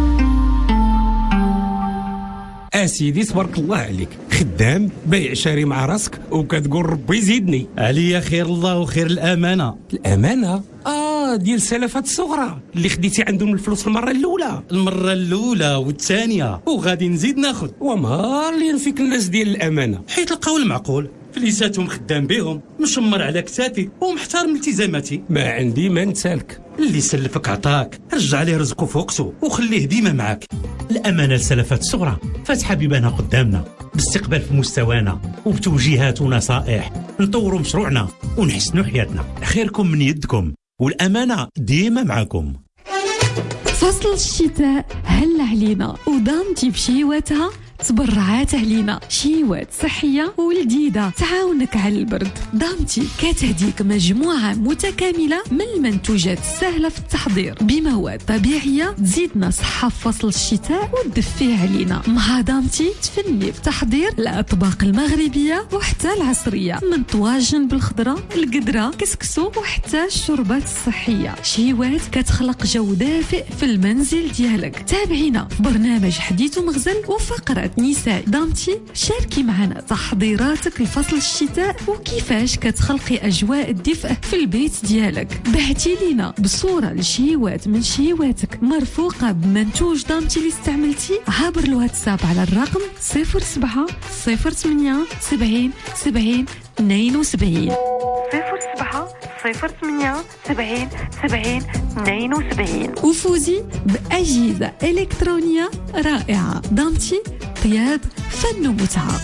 Speaker 18: اسيدي تبارك الله عليك، خدام بايع شاري مع راسك وكتقول ربي يزيدني.
Speaker 19: عليا خير الله وخير الامانه.
Speaker 18: الامانه ديال السلفات الصغرى اللي خديتي عندهم الفلوس المره الاولى والثانيه وغادي نزيد ناخذ. ومهار لي فيك الناس ديال الامانه،
Speaker 19: حيت القول معقول فليساتهم خدام بهم، مشمر على كتافي ومحترم التزاماتي.
Speaker 18: ما عندي ما نسالك،
Speaker 19: اللي سلفك عطاك رجع ليه رزقه فوقسو وخليه ديما معاك. الامانه للسلفات الصغرى فاتحه بيبانها قدامنا باستقبال في مستوانا وبتوجيهات ونصائح نطوروا مشروعنا ونحسنوا حياتنا. خيركم من يدكم والامانه ديما معاكم.
Speaker 10: فصل الشتاء هل علينا ودامتي بشيواتها تبرعات علينا، شيوات صحية ولذيذة تعاونك على البرد. دامتي كتهديك مجموعة متكاملة من المنتوجات السهلة في التحضير بمواد طبيعية تزيدنا صحة في فصل الشتاء وتدفيه علينا. مع دامتي تفني في تحضير الأطباق المغربية وحتى العصرية، من طواجن بالخضرة، القدرة، كسكسو وحتى الشربات الصحية. شيوات كتخلق جو دافئ في المنزل ديالك. تابعينا في برنامج حديث ومغزل وفقرة نساء دامتي، شاركي معنا تحضيراتك لفصل الشتاء وكيفاش كتخلقي أجواء الدفء في البيت ديالك. بعتي لينا بصورة لشيوات من شيواتك مرفوقة بمنتوج دامتي اللي استعملتي عبر الواتساب على الرقم 07 08 70 70 72 07 08 70 70 72 وفوزي بأجهزة إلكترونية رائعة. دامتي طياب فن ومتعة.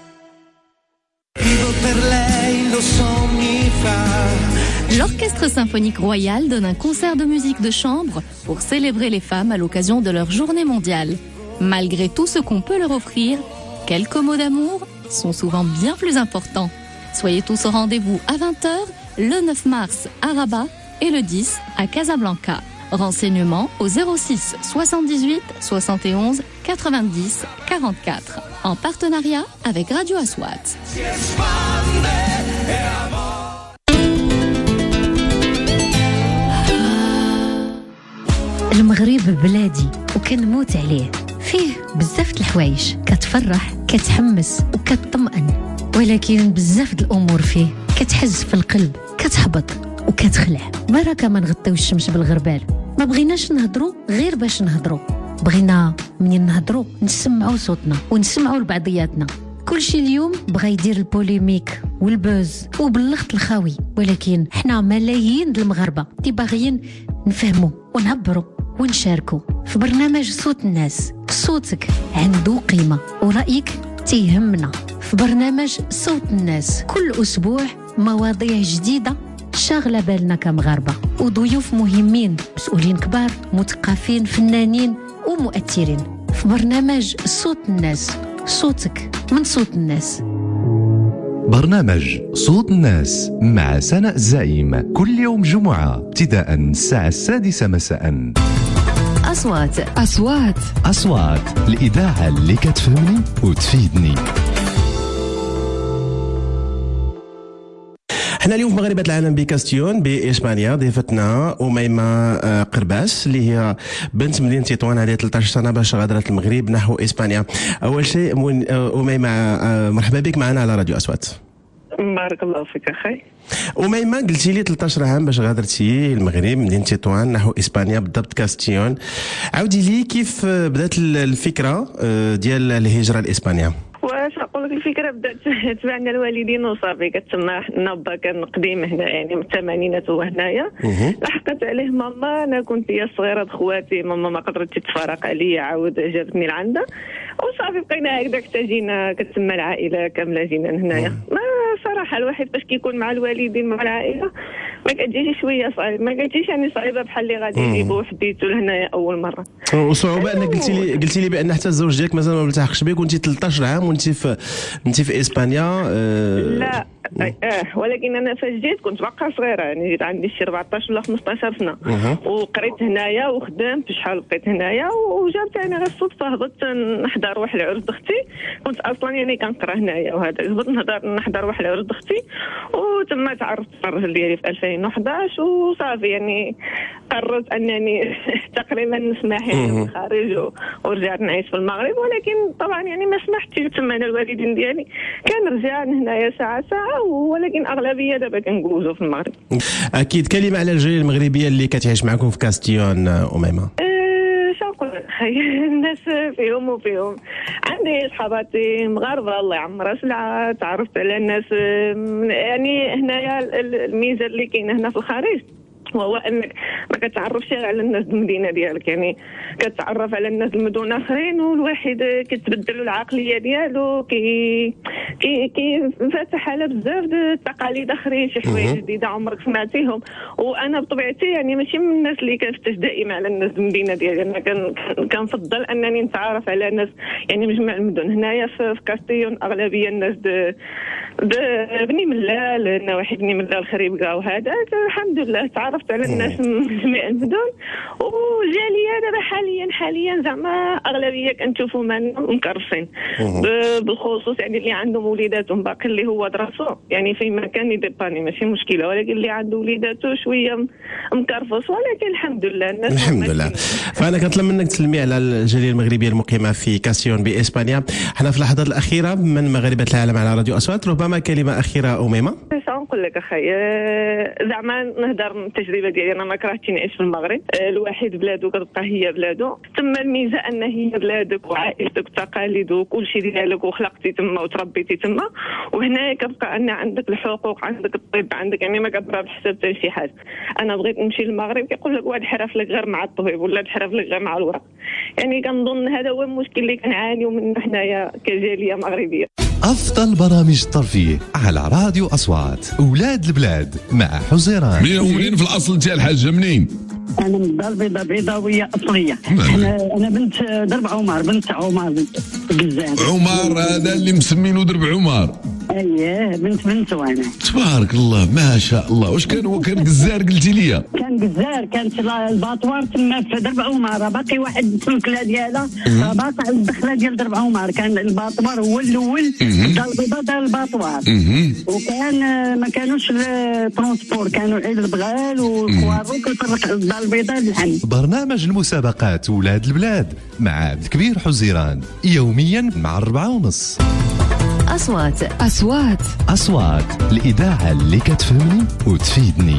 Speaker 16: L'Orchestre symphonique royal donne un concert de musique de chambre pour célébrer les femmes à l'occasion de leur journée mondiale. Malgré tout ce qu'on peut leur offrir, quelques mots d'amour sont souvent bien plus importants. Soyez tous au rendez-vous à 20h, le 9 mars à Rabat et le 10 à Casablanca. Renseignements au 06 78 71 90 44. En partenariat avec Radio Aswat.
Speaker 20: المغرب بلادي وكنموت عليه، فيه بزاف د الحوايج كتفرح كتحمس وكتطمئن، ولكن بزاف د الامور فيه كتحز في القلب، كتحبط وكتخلع. بركه ما نغطيو الشمس بالغربال، ما بغيناش نهضروا غير باش نهضروا، بغينا منين نهضروا نسمعوا صوتنا ونسمعوا لبعضياتنا. كلشي اليوم بغى يدير البوليميك والبوز وباللغط الخاوي، ولكن حنا ملايين د المغاربه باغيين نفهموا ونعبروا ونشاركوا في برنامج صوت الناس. صوتك عنده قيمه ورأيك تيهمنا في برنامج صوت الناس. كل اسبوع مواضيع جديده شاغله بالنا كمغاربه، وضيوف مهمين، مسؤولين كبار، مثقفين، فنانين ومؤثرين في برنامج صوت الناس. صوتك من صوت الناس.
Speaker 21: برنامج صوت الناس مع سناء الزعيم كل يوم جمعة ابتداء الساعة 6 مساء. أصوات الإذاعة اللي كتفهمني وتفيدني.
Speaker 22: حنا اليوم في مغربة العالم بكاستيون بإسبانيا ضيفتنا أميمة قرباس اللي هي بنت مدينة تطوان، عليها 13 سنة باش غادرت المغرب نحو إسبانيا. أول شيء أميمة مرحبا بك معنا على راديو أصوات.
Speaker 23: بارك الله فيك أخي.
Speaker 22: أميمة قلتي لي 13 عام باش غادرتي المغرب مدينة تطوان نحو إسبانيا بالضبط كاستيون. عاودي لي كيف بدات الفكرة ديال الهجرة لإسبانيا؟
Speaker 23: واش نقول لك، الفكره بدات تبعنا الوالدين وصافي، كتسمى حنا با كان قديم هنا يعني من الثمانينات وهنايا. لحقت عليه ماما، انا كنت هي الصغيره خواتي، ماما ما قدرتش تتفارق عليا، عاود جابتني لعندها وصافي بقينا هكذاك حتى جينا كتسمى العائله كامله جينا هنايا. ما صراحه الواحد باش كيكون مع الوالدين مع العائله ما كتجيش شويه صعيب، ما كتجيش يعني صعيبه بحال اللي غادي يجيبوا وحديتو لهنايا اول مره.
Speaker 22: وصعوبه انك قلتي لي بان حتى الزوج ديالك مثلا ما ملتحقش بك، وانت 13 عام وانت في اسبانيا.
Speaker 23: لا ولكن انا فاش جيت كنت باقا صغيره، يعني جيت عندي شي 14 ولا 15 سنه وقريت هنايا وخدمت شحال بقيت هنايا، وجابت يعني غير الصدفه هبطت نحضر واحد العرس اختي. كنت اصلا يعني كنقرا هنايا وهذا، هبطت نحضر واحد العرس اختي وتما تعرفت على الراجل ديالي في 2011 وصافي يعني قررت انني تقريبا نسمح يعني من الخارج ورجعت نعيش في المغرب. ولكن طبعا يعني ما سمحتش، تما انا الوالدين ديالي كان رجع هنايا ساعه ولكن اغلبيه دابا كنجوزو في المغرب.
Speaker 22: اكيد. كلمه على الجاليه المغربيه اللي كتعيش معكم في كاستيون أميمة.
Speaker 23: شنقول لك الناس فيهم وفيهم. عندي صحاباتي مغاربه الله يعمرها سلعه، تعرفت على الناس يعني هنايا. الميزه اللي كاينه هنا في الخارج وهو انك ما كتعرفش على الناس المدينه ديالك، يعني كتعرف على الناس المدن اخرين والواحد كتبدل له العقليه ديالو، كيفتح على بزاف التقاليد اخرين، شي حوايج جديده عمرك سمعتيهم. وانا بطبيعتي يعني ماشي من الناس اللي كنفتش دائما على الناس المدينه ديالي، انا كنفضل انني نتعرف على ناس يعني مجمع المدن. هنايا في كاستيون اغلبيه الناس بني ملال، نواحي بني ملال خريبكا وهذا، الحمد لله تعرفت على الناس من جميع المدن. والجاليه دابا حاليا زعما اغلبيه كنشوفوا معنا مكرفين، بالخصوص يعني اللي عندهم وليداتهم باقي اللي هو دراسو يعني في مكان يديباني ماشي مشكله، ولكن اللي عنده وليداته شويه مكرفص، ولكن الحمد لله الناس
Speaker 22: الحمد لله. فانا كنطلب منك تسلمي على الجاليه المغربيه المقيمه في كاسيون باسبانيا. حنا في اللحظات الاخيره من مغاربه العالم على راديو اصوات، ربما كلمه اخيره اميمه.
Speaker 23: نقول لك اخي زعما نهضر من التجربه ديالي، انا ما كرهتش نعيش في المغرب، الواحد بلادو كتبقى هي بلادو، ثم الميزه ان هي بلادك وعائلتك وتقاليدك وكل شيء ديالك وخلقتي تما وتربيتي تما، وهنا كتبقى ان عندك الحقوق، عندك الطب، عندك يعني ما كتبقى بحساب حتى شي حاجه. انا بغيت نمشي للمغرب كيقول لك واحد حرف لك غير مع الطبيب ولا حرف لك غير مع الورق، يعني كنظن هذا هو المشكل اللي كنعانيو منه حنايا كجاليه مغربيه.
Speaker 21: أفضل برامج الترفيه على راديو أصوات، أولاد البلاد مع حزيران.
Speaker 3: منين في الأصل أنت الحاجة منين؟
Speaker 6: أنا من الدار البيضاء، بيضاوية أصلية. أنا بنت درب عمر، بنت عمر قزان.
Speaker 3: عمر هذا اللي مسمينه درب عمر.
Speaker 6: اييه بنت وانا.
Speaker 3: تبارك الله ما شاء الله. واش كان هو كان قزار قلتي لي؟
Speaker 6: كان قزار، كانت الباطوار تما في درب عمر، باقي واحد السلكله ديالها باقي الدخله ديال درب عمر، كان الباطوار هو الاول، الدار البيضاء دار الباطوار، وكان ما كانوش الترونسبور، كانوا عيد البغال والكوارو كيطرق الدار البيضاء للحن.
Speaker 21: برنامج المسابقات ولاد البلاد مع عبد الكبير حزيران يوميا مع 4:30. أصوات الإذاعة اللي كتفهمني وتفيدني.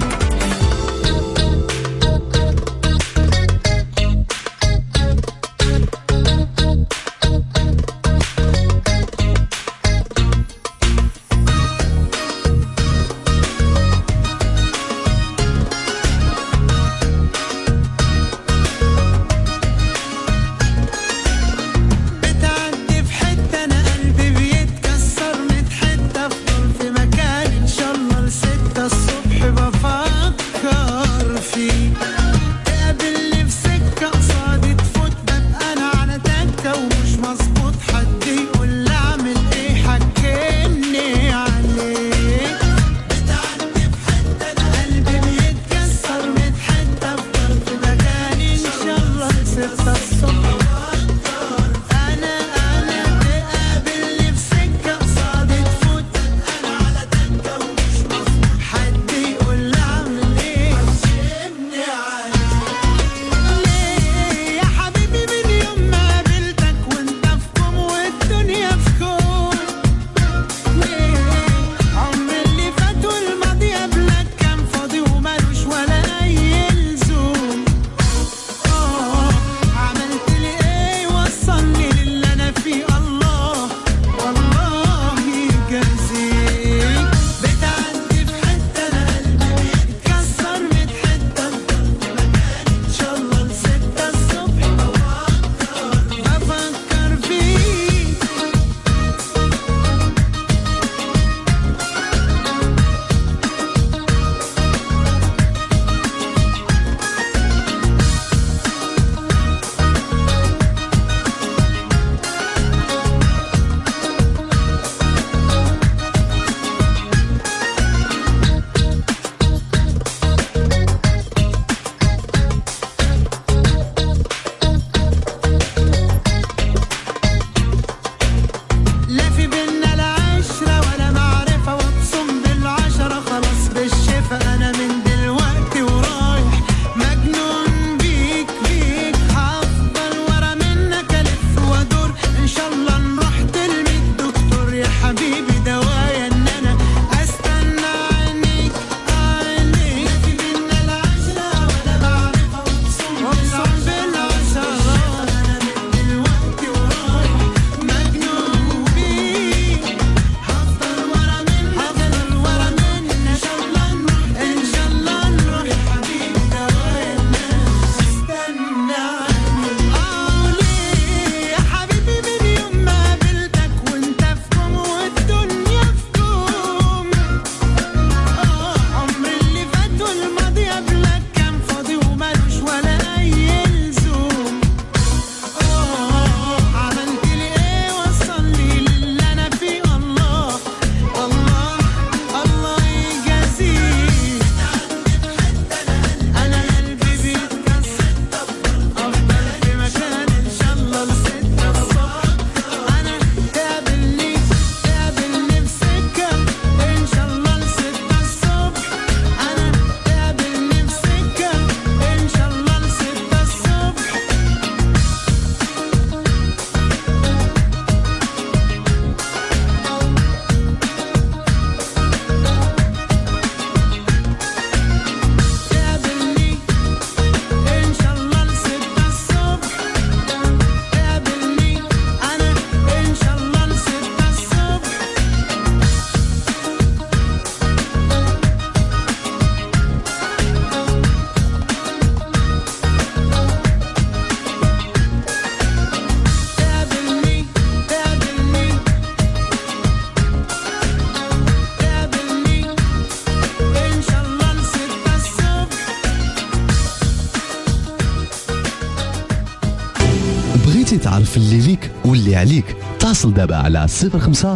Speaker 5: عملت لي
Speaker 21: بغيتي تعرف اللي ليك واللي عليك اتصل دابا على 05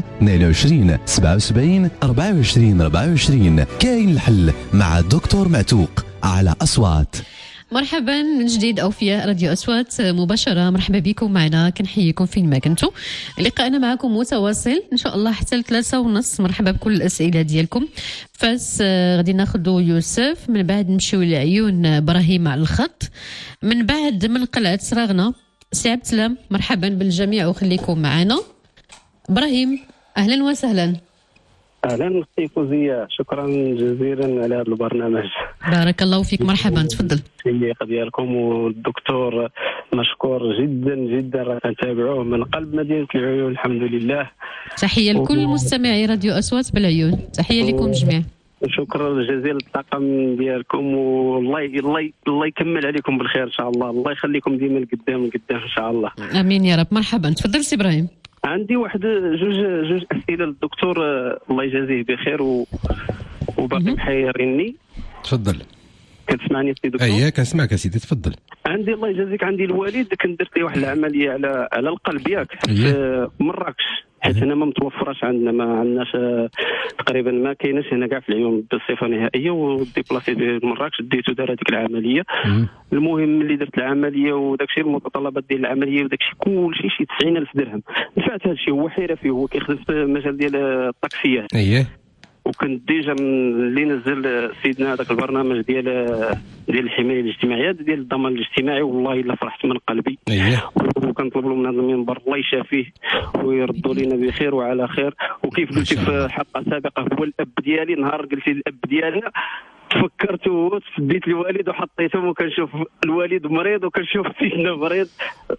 Speaker 21: 22 77 24 24. كاين الحل مع دكتور معتوق على أصوات.
Speaker 2: مرحبا من جديد أوفياء راديو أصوات مباشرة. مرحبا بكم معنا، كنحييكم فين ما كنتوا. لقاءنا معكم متواصل إن شاء الله حتى 3:30. مرحبا بكل الأسئلة ديالكم. فاس غادي ناخذوا يوسف، من بعد نمشيو لعيون إبراهيم على الخط، من بعد من قلعة صراغنا سي عبد السلام. مرحبا بالجميع وخليكم معنا. إبراهيم أهلا وسهلا.
Speaker 5: اهلا اختي فوزيه، شكرا جزيلا على هذا البرنامج.
Speaker 2: بارك الله فيك، مرحبا تفضل.
Speaker 5: التحيه ديالكم، والدكتور مشكور جدا جدا، راه كنتابعوه من قلب مدينه العيون الحمد لله.
Speaker 2: تحيه لكل مستمعي راديو اصوات بالعيون، تحيه لكم جميعا.
Speaker 5: شكرا جزيلا للطاقم ديالكم، والله الله يكمل عليكم بالخير ان شاء الله، الله يخليكم ديما لقدام ان شاء الله.
Speaker 2: امين يا رب. مرحبا تفضل سي ابراهيم.
Speaker 5: عندي جوج اسئله للدكتور، الله يجازيه بخير وباقي محيريني.
Speaker 4: تفضل.
Speaker 5: كتسمعني سي دكتور؟
Speaker 4: اييه كنسمعك سيدي تفضل.
Speaker 5: عندي الله يجازيك، عندي الوالد كان درت ليه واحد العمليه على القلب ياك في مراكش، حيت هنا ما متوفراش عندنا، ما عندناش تقريبا، ما كايناش هنا كاع في العيون بصفه نهائيه، وديبلاسي لمراكش ديتو دار هذيك العمليه. المهم ملي درت العمليه وداكشي المتطلبات ديال العمليه وداكشي كلشي شي 90,000 درهم دفعت. هادشي هو حيره فيه، هو كيخدم في المجال ديال الطاكسيات.
Speaker 4: اييه.
Speaker 5: وكنت ديجا من اللي نزل سيدنا هذاك البرنامج ديال الحمايه الاجتماعيه ديال الضمان الاجتماعي، والله الا فرحت من قلبي.
Speaker 4: اييه.
Speaker 5: وكنطلب لهم من هذا المنبر الله يشافيه ويردوا لنا بخير وعلى خير. وكيف قلتي في حلقه سابقه، هو الاب ديالي، نهار قلتي الاب ديالنا تفكرت وتفديت الوالد وحطيتهم، وكنشوف الوالد مريض وكنشوف فينا مريض،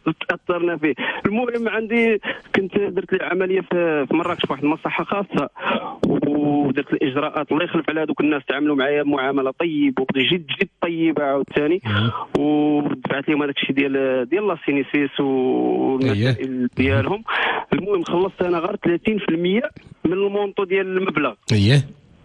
Speaker 5: تاثرنا فيه. المهم عندي كنت درت لي عمليه في مراكش في واحد المصحه خاصه، ودرت الاجراءات، الله يخلف على هذوك الناس، تعاملوا معايا معامله طيبه جد طيبه عاوتاني، ودفعت لهم هذاك الشيء ديال لاسينيسيس والمسائل ديالهم. المهم خلصت انا غير 30% من المونطو ديال المبلغ.
Speaker 4: اييه.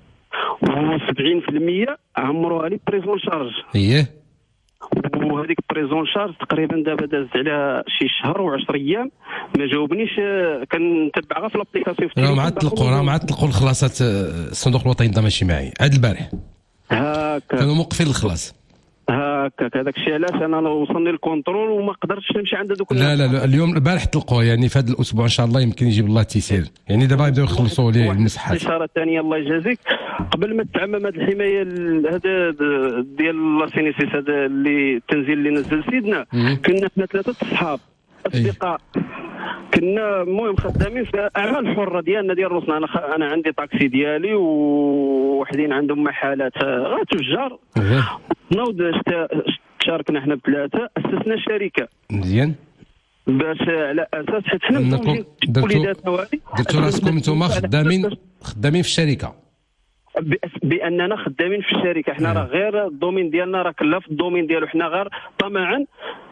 Speaker 5: و70% عمروها لي بريزون شارج.
Speaker 4: اييه.
Speaker 5: وهذيك بريزون شارج تقريبا دابا دازت على شي شهر و10 ايام ما جاوبنيش. كنتبع غير في الابليكاسيون.
Speaker 4: راهم معطلقوا الخلاصات الصندوق الوطني للضمان الاجتماعي عاد البارح.
Speaker 5: هكا
Speaker 4: كانوا موقفين الخلاص.
Speaker 5: هكاك هذاك الشيء علاش انا وصلني الكونترول وما قدرتش نمشي عند دوك.
Speaker 4: لا اليوم البارح طلقوه، يعني في هذا الاسبوع ان شاء الله يمكن يجيب الله التيسير، يعني دابا يبداو يخلصوا ليه المساحات.
Speaker 5: الاشاره الثانيه الله يجازيك، قبل ما تعمم هذه الحمايه هذا ديال لاسينيسيس، هذا اللي التنزيل اللي نزل سيدنا، كنا احنا 3 اصحاب اصدقاء، كنا المهم خدامين في اعمال حره ديالنا ديال روسنا. انا عندي طاكسي ديالي، ووحدين عندهم محلات غير تجار. نوض شاركنا احنا ب3، اسسنا شركه.
Speaker 4: مزيان.
Speaker 5: باش على اساس حيت حنا متزوجين وليداتنا هذه.
Speaker 4: درتوا راسكم انتم خدامين في الشركه؟
Speaker 5: باننا خدامين في الشركه، حنا راه غير الدومين ديالنا راه كلها في الدومين ديالو، حنا غير طمعا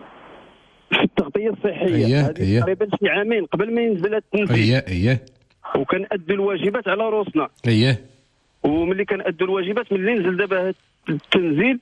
Speaker 5: في التغطيه الصحيه. هذه تقريبا شي عامين قبل ما ينزل التنفيذ.
Speaker 4: اييه.
Speaker 5: وكنأدوا الواجبات على روسنا.
Speaker 4: اييه.
Speaker 5: وملي كنأدوا الواجبات، ملي نزل دابا التنزيل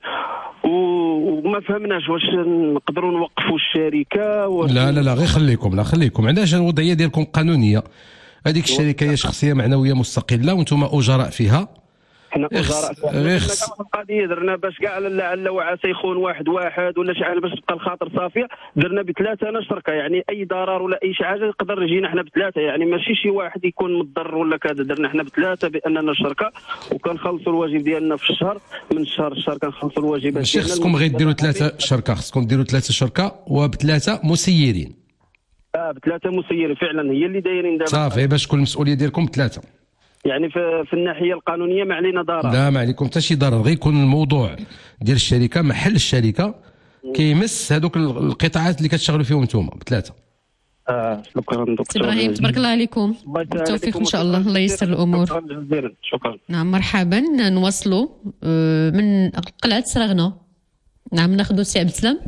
Speaker 5: وما فهمناش واش نقدروا نوقفوا الشركه
Speaker 4: لا غير خليكم عندهاش الوضعيه ديالكم قانونيه. هذيك الشركه هي شخصيه معنويه مستقله وانتم اجراء فيها.
Speaker 5: حنا اجراء القضيه درنا باش كاع لعل وعسى يخون واحد ولا شي حاجه باش تبقى الخاطر صافيه. درنا ب3 انا شركه، يعني اي ضرر ولا اي شي حاجه نقدر يجينا حنا ب3، يعني ماشي شي واحد يكون متضرر ولا كذا. درنا حنا ب3 باننا شركه، وكنخلصوا الواجب ديالنا في الشهر، من الشهر للشهر كنخلصوا الواجبات.
Speaker 4: ماشي خصكم غير ديروا 3 شركه، خصكم ديروا 3 شركه وب3 مسيرين.
Speaker 5: ب3 مسيرين فعلا، هي اللي دايرين دابا
Speaker 4: صافي، باش تكون المسؤوليه ديالكم ب3.
Speaker 5: يعني في الناحيه القانونيه ما علينا ضرر.
Speaker 4: لا ما عليكم حتى شي ضرر، غير يكون الموضوع ديال الشركه، محل الشركه كيمس هذوك القطاعات اللي كتشتغلوا فيهم نتوما ب3.
Speaker 5: شكرا دكتور
Speaker 2: ابراهيم، تبارك الله عليكم، بالتوفيق ان شاء الله، الله ييسر الامور.
Speaker 5: شكرا جزيلا. شكرا.
Speaker 2: نعم مرحبا. نوصلوا من قلعه صراغنا. نعم ناخذوا سي عبد السلام.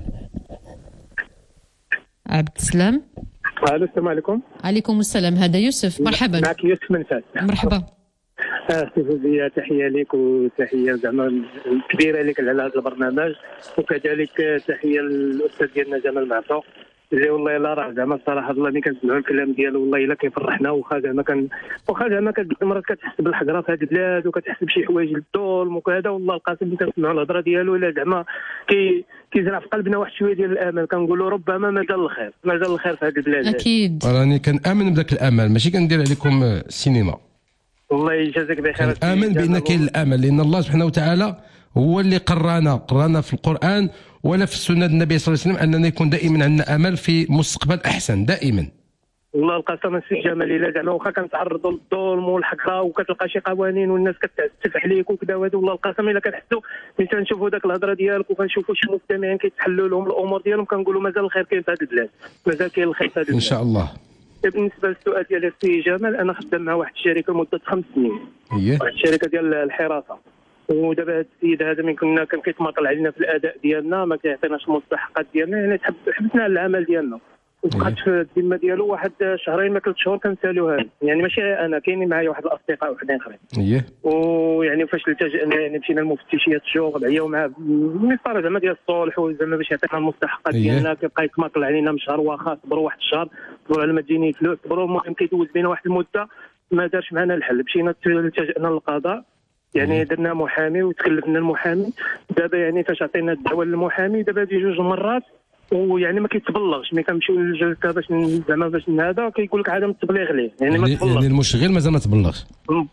Speaker 8: الو السلام عليكم.
Speaker 2: عليكم السلام، هذا يوسف. مرحبا.
Speaker 8: معك يوسف من فاس.
Speaker 2: مرحبا.
Speaker 8: سي فوزيه، تحيه لك وتحيه زعما كبيره لك على هذا البرنامج، وكذلك تحيه للاستاذ ديالنا جمال معطوق اللي والله لا راه زعما الصراحه الله ملي كنسمعوا الكلام ديالو والله الا كيفرحنا. واخا زعما مرات كتحس بالحقره في هذه البلاد وكتحس بشي حوايج للظلم وكذا، والله القاسم ملي كنسمعوا الهضره ديالو الا زعما كيزرع في قلبنا واحد شويه ديال الامل، كنقولوا ربما مازال الخير في هذه البلاد.
Speaker 2: اكيد
Speaker 4: راني كنامن بداك الامل، ماشي كندير عليكم السينما.
Speaker 8: الله يجازيك بخير.
Speaker 4: امن بان كاين الامل، لان الله سبحانه وتعالى هو اللي قرانا في القران ولا في السنه النبي صلى الله عليه وسلم اننا يكون دائما عندنا امل في مستقبل احسن دائما.
Speaker 8: والله القسم السي جمال الا زعما واخا كنتعرضوا للظلم والحقره وكتلقى شي قوانين والناس كتعسف عليك وكذا وهذا، والله القسم الا كنحسوا ملي كنشوفوا داك الهضره ديالك وكنشوفوا شي مستمعين كيتحلوا لهم الامور ديالهم كنقولوا مازال الخير كاين في هذه البلاد، مازال كاين الخير في هذه البلاد
Speaker 4: ان شاء الله.
Speaker 8: بالنسبه للسؤال ديال السي جمال، انا خدام مع واحد الشركه لمده 5 سنين. واحد الشركه ديال الحراسه، ودابا هذا السيد هذا من كان كيتماطل علينا في الاداء ديالنا، ما كيعطيناش المستحقات ديالنا، يعني حبسنا على العمل ديالنا وبقات في الذمه ديالو واحد 2 شهرين ما 3 شهور كنسالوها. يعني ماشي انا، كاينين معايا واحد الاصدقاء وحدين اخرين. ويعني فاش التجأنا يعني مشينا للمفتشيات الشغل عياو معاه المسطره زعما ديال الصلح وزعما باش يعطينا المستحقات ديالنا، كيبقى يتماطل علينا من شهر، واخا صبروا واحد الشهر، صبروا على ما تجيني فلوس، صبروا. المهم كيدوز بينا واحد المده ما دارش معنا الحل، مشينا التجأنا للقضاء، يعني درنا محامي وتكلفنا المحامي. دابا يعني فاش عطينا الدعوه للمحامي دابا هذه 2 مرات ويعني ما كيتبلغش، ملي كنمشيو للجلسه باش زعما باش هذا كيقول لك عدم التبليغ ليه، يعني ما تبلغش.
Speaker 4: يعني المشغل مازال ما تبلغش.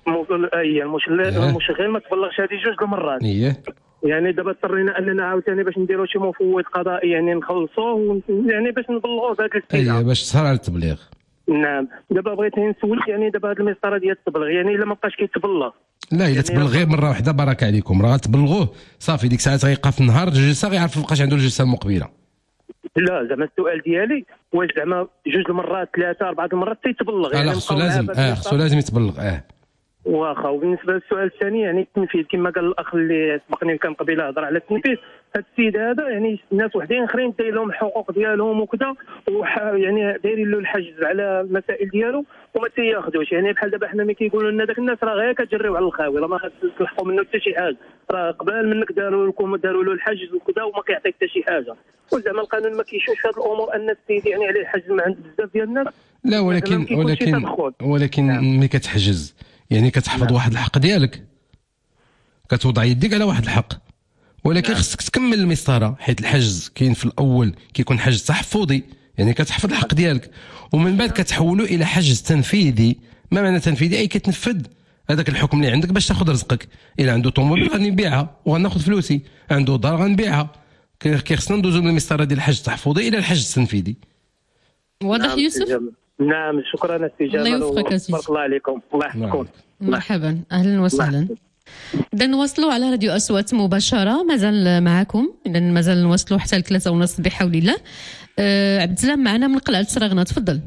Speaker 8: المشغل ما تبلغش هذه 2 المرات. يعني دابا اضطرينا اننا عاوتاني باش نديروا شي مفوض قضائي يعني نخلصوه يعني باش نبلغوه بهذا الاستيلاء.
Speaker 4: باش تسهر على التبليغ.
Speaker 8: نعم. دابا بغيت نسولك يعني دابا هذه المسطره ديال التبليغ، يعني الا ما بقاش كيتبلغ،
Speaker 4: لا الا تبلغ غير مره واحده بركه عليكم، راه غتبلغوه صافي ديك الساعه غيبقى في النهار الجلسه غيعرف مابقاش عنده الجلسه المقبله.
Speaker 8: لا زعما السؤال ديالي واش زعما 2 المرات 3 4 المرات تيتبلغ
Speaker 4: يعني خصو لازم يتبلغ.
Speaker 8: واخا. وبالنسبه للسؤال الثاني يعني التنفيذ، كما قال الاخ اللي سبقني كان قبيله هضر على التنفيذ، هذا السيد هذا يعني الناس وحدين اخرين داير لهم الحقوق ديالهم وكذا، يعني دايرين له الحجز على المسائل ديالو وما تياخذوش. يعني بحال دابا حنا ملي كيقولوا لنا داك الناس راه غير كتجريو على الخاوي، راه ما تلحقوا منه حتى شي حاجه، راه قبل منك داروا له الحجز وكذا وما كيعطيك حتى شي حاجه. وزعما القانون ما كيشوفش هذه الامور ان السيد يعني عليه الحجز مع عند بزاف ديال الناس.
Speaker 4: لا ولكن ملي كتحجز يعني كتحفظ واحد الحق ديالك، كتوضع يديك على واحد الحق، ولكن خصك تكمل المسطره، حيت الحجز كاين في الاول كيكون حجز تحفظي، يعني كتحفظ الحق ديالك، ومن بعد كتحولوا الى حجز تنفيذي. ما معنى تنفيذي؟ اي كتنفذ هذاك الحكم اللي عندك باش تاخذ رزقك. الا عنده طوموبيل غنبيعها وغناخذ فلوسي، عنده دار غنبيعها. خصنا ندوزو من المسطره ديال الحجز التحفظي الى الحجز التنفيذي.
Speaker 2: واضح يوسف؟
Speaker 8: نعم شكرا استاذ جمال.
Speaker 2: الله يوفقك يا سيدي.
Speaker 8: بارك الله عليكم. الله يحفظكم.
Speaker 2: مرحبا اهلا وسهلا. اذا نواصلوا على راديو اصوات مباشره، مازال معكم، اذا مازال نواصلوا حتى 3:30 بحول الله. عبد السلام معنا من قلعه سراغنه، تفضل.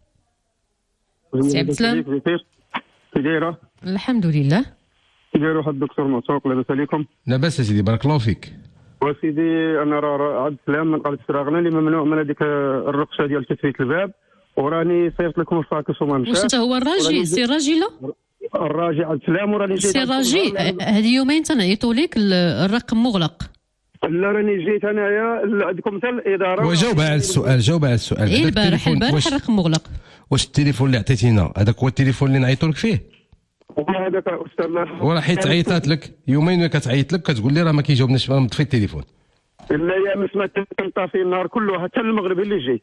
Speaker 2: سي عبد السلام
Speaker 11: كي دايره؟
Speaker 2: الحمد لله.
Speaker 11: كي داير واحد الدكتور معتوق؟ لاباس عليكم؟
Speaker 4: لاباس يا سيدي بارك الله فيك.
Speaker 11: وسيدي انا راه عبد السلام من قلعه سراغنه اللي ممنوع من هذيك الرقشه ديال تثبيت الباب، وراني صيفط لكم الفاكس وما مشاش.
Speaker 2: واش انت هو الراجي سي راجله؟
Speaker 11: الراجي عبد السلام، وراني جيت
Speaker 2: سي راجي. هذه يومين تنعيطوا لك الرقم مغلق.
Speaker 11: لا راني جيت انايا عندكم حتى الاداره.
Speaker 4: وجاوب على السؤال.
Speaker 2: إيه البارح الرقم مغلق.
Speaker 4: واش التليفون اللي عطيتينا هذاك هو التليفون اللي نعيطوا لك فيه؟
Speaker 11: والله هذاك استاذ
Speaker 4: وراه حيت عيطات لك يومين كتعيط لك كتقول لي راه ما كيجاوبنيش، راه مطفي التليفون.
Speaker 11: لا يا مسمى كنطافي النهار كله حتى المغرب اللي جيت.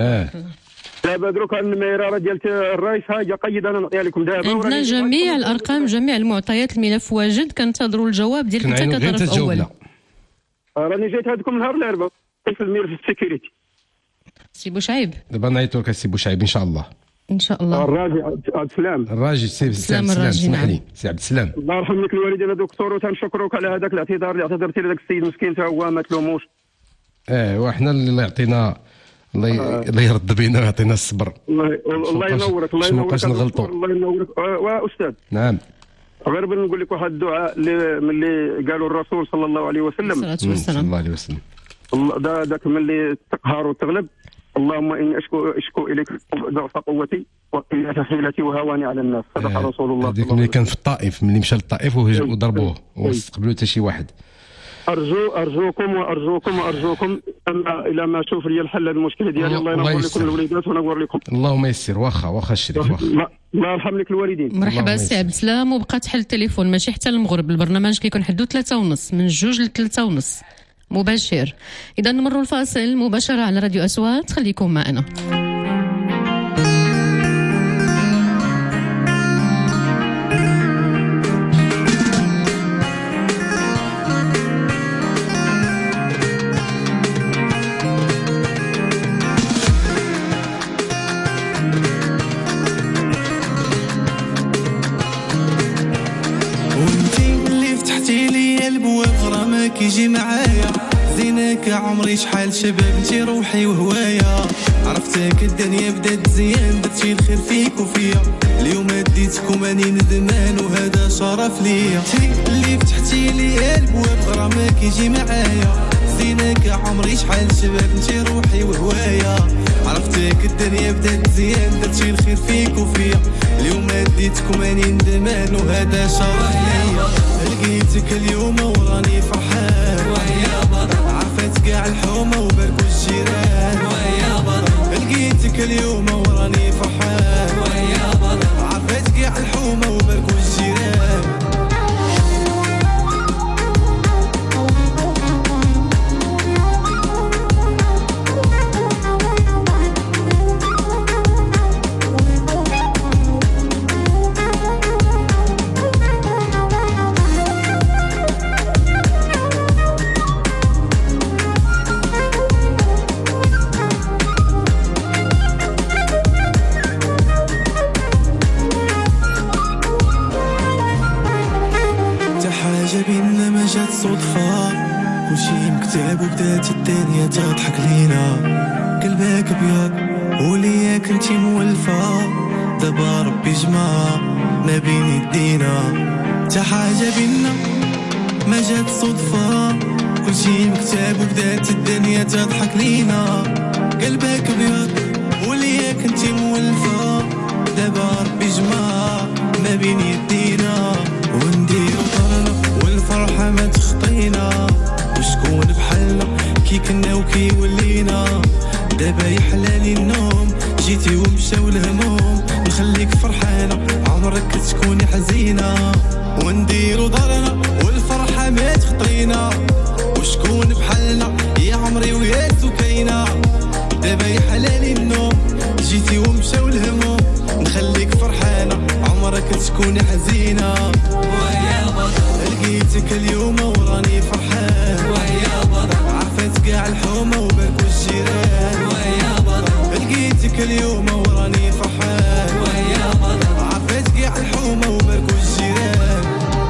Speaker 11: دابا دروك الميراره ديال الرئيس ها قيد انا نعطيها لكم دابا.
Speaker 2: عندنا جميع الارقام جميع المعطيات، الملف واجد، كنتظروا الجواب ديالك انت كطرف اول.
Speaker 11: راني جيت هذكم نهار الاربعاء في المير في السيكوريتي.
Speaker 2: سي بوشعيب
Speaker 4: دابا نعيطوا لك سي بوشعيب ان شاء الله.
Speaker 2: ان شاء الله.
Speaker 11: الراجي عبد السلام.
Speaker 4: الراجي سي عبد السلام اسمح لي سي عبد السلام.
Speaker 11: الله يرحم لك الوالدين يا دكتور، وتنشكروك على هذاك الاعتذار اللي اعتذرتي لذاك السيد مسكين حتى هو ما تلوموش.
Speaker 4: وحنا اللي يعطينا الله يرد بينا ويعطينا الصبر.
Speaker 11: الله ينورك. الله
Speaker 4: ينورك. نغلطوا.
Speaker 11: الله ينورك. واستاذ
Speaker 4: نعم
Speaker 11: غير نقول لك واحد الدعاء اللي قالوا الرسول صلى الله عليه وسلم.
Speaker 4: صلى الله عليه وسلم.
Speaker 11: ذاك ملي تقهر وتغلب، اللهم اني اشكو اليك ضعف قوتي وقله حيلتي وهواني على الناس. صدق رسول الله.
Speaker 4: هذيك ملي كان في الطائف، ملي مشى للطائف وضربوه واستقبلوا حتى شي واحد.
Speaker 11: ارجوكم اما الى ما اشوف لي الحل للمشكله ديالي. الله ينور لكم الوليدات ونور لكم.
Speaker 4: اللهم يسر. واخا الشريف واخا.
Speaker 11: الله يرحم لك الوالدين.
Speaker 2: مرحبا سي عبد السلام. وبقى تحل التليفون ماشي حتى المغرب. البرنامج كيكون حدو 3:30 من 2 ل 3:30 مباشر. اذا نمروا الفاصل مباشره على راديو أصوات. خليكم معنا.
Speaker 12: كيجي معايا زينك عمري شحال شباب انتي روحي وهوايا. عرفتك الدنيا بدات زين درتي الخير فيك وفيا. اليوم ديتك وماني ندمان وهذا شرف ليا. انتي اللي فتحتي لي البواب غرامك كيجي معايا. زينك عمري شحال شباب انتي روحي وهوايا. عرفتك الدنيا بدات زين درتي الخير فيك وفيا. اليوم ديتك وماني ندمان وهذا شرف ليا. لقيتك اليوم وراني فرحان ويا بطل. عرفت كاع الحومه وباركوا الجيران ويا بطل. لقيتك اليوم وراني فرحان ويا بطل. عرفت كاع الحومه وباركوا الجيران. صدفة كلشي مكتاب وبدات الدنيا تضحك لينا. قلبك ابيض ولياك انتي مولفة. دابا ربي جمع ما بين يدينا. تا حاجة بينا ما جات صدفة. كلشي مكتاب وبدات الدنيا تضحك لينا. قلبك ابيض ولياك انتي مولفة. دابا ربي جمع ما بين يدينا. ونديرو طرنا والفرحة ما تخطينا. وشكون بحالنا كي كنا وكي ولينا. دابا يحلالي النوم جيتي ومشاو الهموم. نخليك فرحانة عمرك تكوني حزينة. ونديرو دارنا والفرحة ما تخطينا. وشكون بحالنا يا عمري ويا سكينة. دابا يحلالي النوم جيتي ومشاو الهموم. نخليك فرحانة عمرك تكوني حزينة ويا بطل. لقيتك اليوم وراني فرحان ويا بطل. عرفت كاع الحومة وباركوا الجيران ويا بطل. لقيتك اليوم وراني فرحان ويا بطل. عرفت كاع الحومة وباركوا الجيران.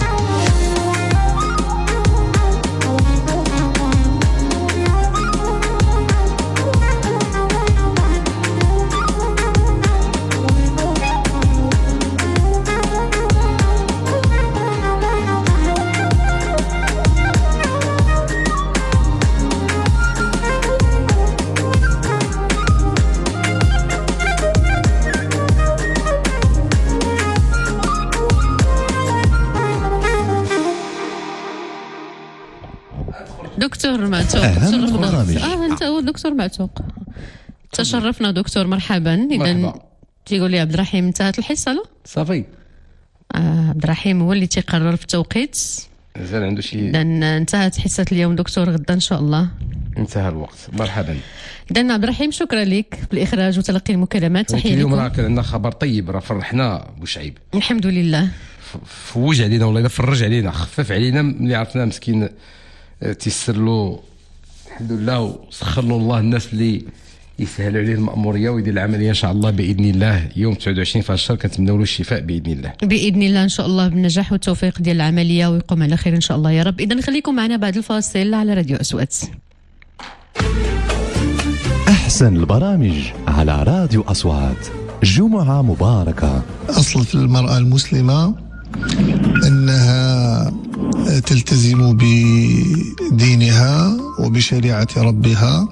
Speaker 2: دكتور معتوق تشرفنا. انت هو دكتور معتوق. تشرفنا دكتور. مرحبا. اذا تيقول لي عبد الرحيم انتهت الحصه. لا
Speaker 4: صافي.
Speaker 2: عبد الرحيم هو اللي تيقرر في التوقيت.
Speaker 4: مازال عنده شي.
Speaker 2: اذا انتهت حصه اليوم دكتور. غدا ان شاء الله
Speaker 4: انتهى الوقت. مرحبا.
Speaker 2: اذا عبد الرحيم شكرا لك بالاخراج وتلقي المكالمات. تحيه
Speaker 4: اليوم راه كان عندنا خبر طيب. راه فرحنا بوشعيب
Speaker 2: الحمد لله.
Speaker 4: فوج علينا والله. فرج علينا خفف علينا اللي عرفنا مسكين. تيسر له الحمد لله وسخر له الله الناس اللي يسهلوا عليه المأمورية ويدير العملية إن شاء الله بإذن الله يوم 29 في الشهر. كنتمنوا له الشفاء بإذن الله.
Speaker 2: بإذن الله إن شاء الله بالنجاح والتوفيق ديال العملية ويقوم على خير إن شاء الله يا رب. إذا خليكم معنا بعد الفاصل على راديو أصوات.
Speaker 21: أحسن البرامج على راديو أصوات. جمعة مباركة.
Speaker 13: أصل في المرأة المسلمة أنها تلتزم بدينها وبشريعة ربها.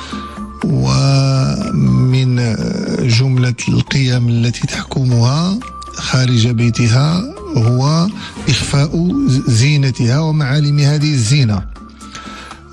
Speaker 13: ومن جملة القيم التي تحكمها خارج بيتها هو إخفاء زينتها ومعالم هذه الزينة.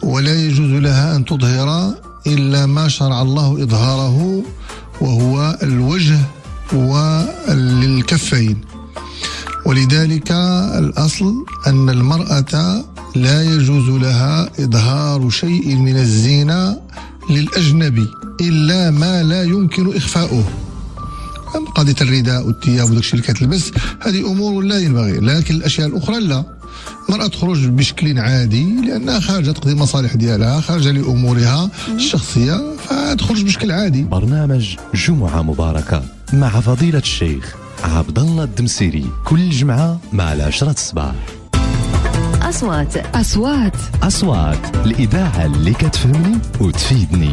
Speaker 13: ولا يجوز لها أن تظهر إلا ما شرع الله إظهاره، وهو الوجه وللكفين. ولذلك الأصل أن المرأة لا يجوز لها إظهار شيء من الزينة للأجنبي إلا ما لا يمكن إخفاؤه. قضية الرداء والثياب وداك الشيء اللي كتلبس هذه أمور لا ينبغي، لكن الأشياء الأخرى لا. المرأة تخرج بشكل عادي لأنها خارجة تقضي مصالح ديالها، خارجة لأمورها الشخصية، فتخرج بشكل عادي.
Speaker 21: برنامج جمعة مباركة مع فضيلة الشيخ عبد الله الدمسيري كل جمعة مع 10 الصباح.
Speaker 9: أصوات
Speaker 21: الإذاعة اللي كتفهمني وتفيدني.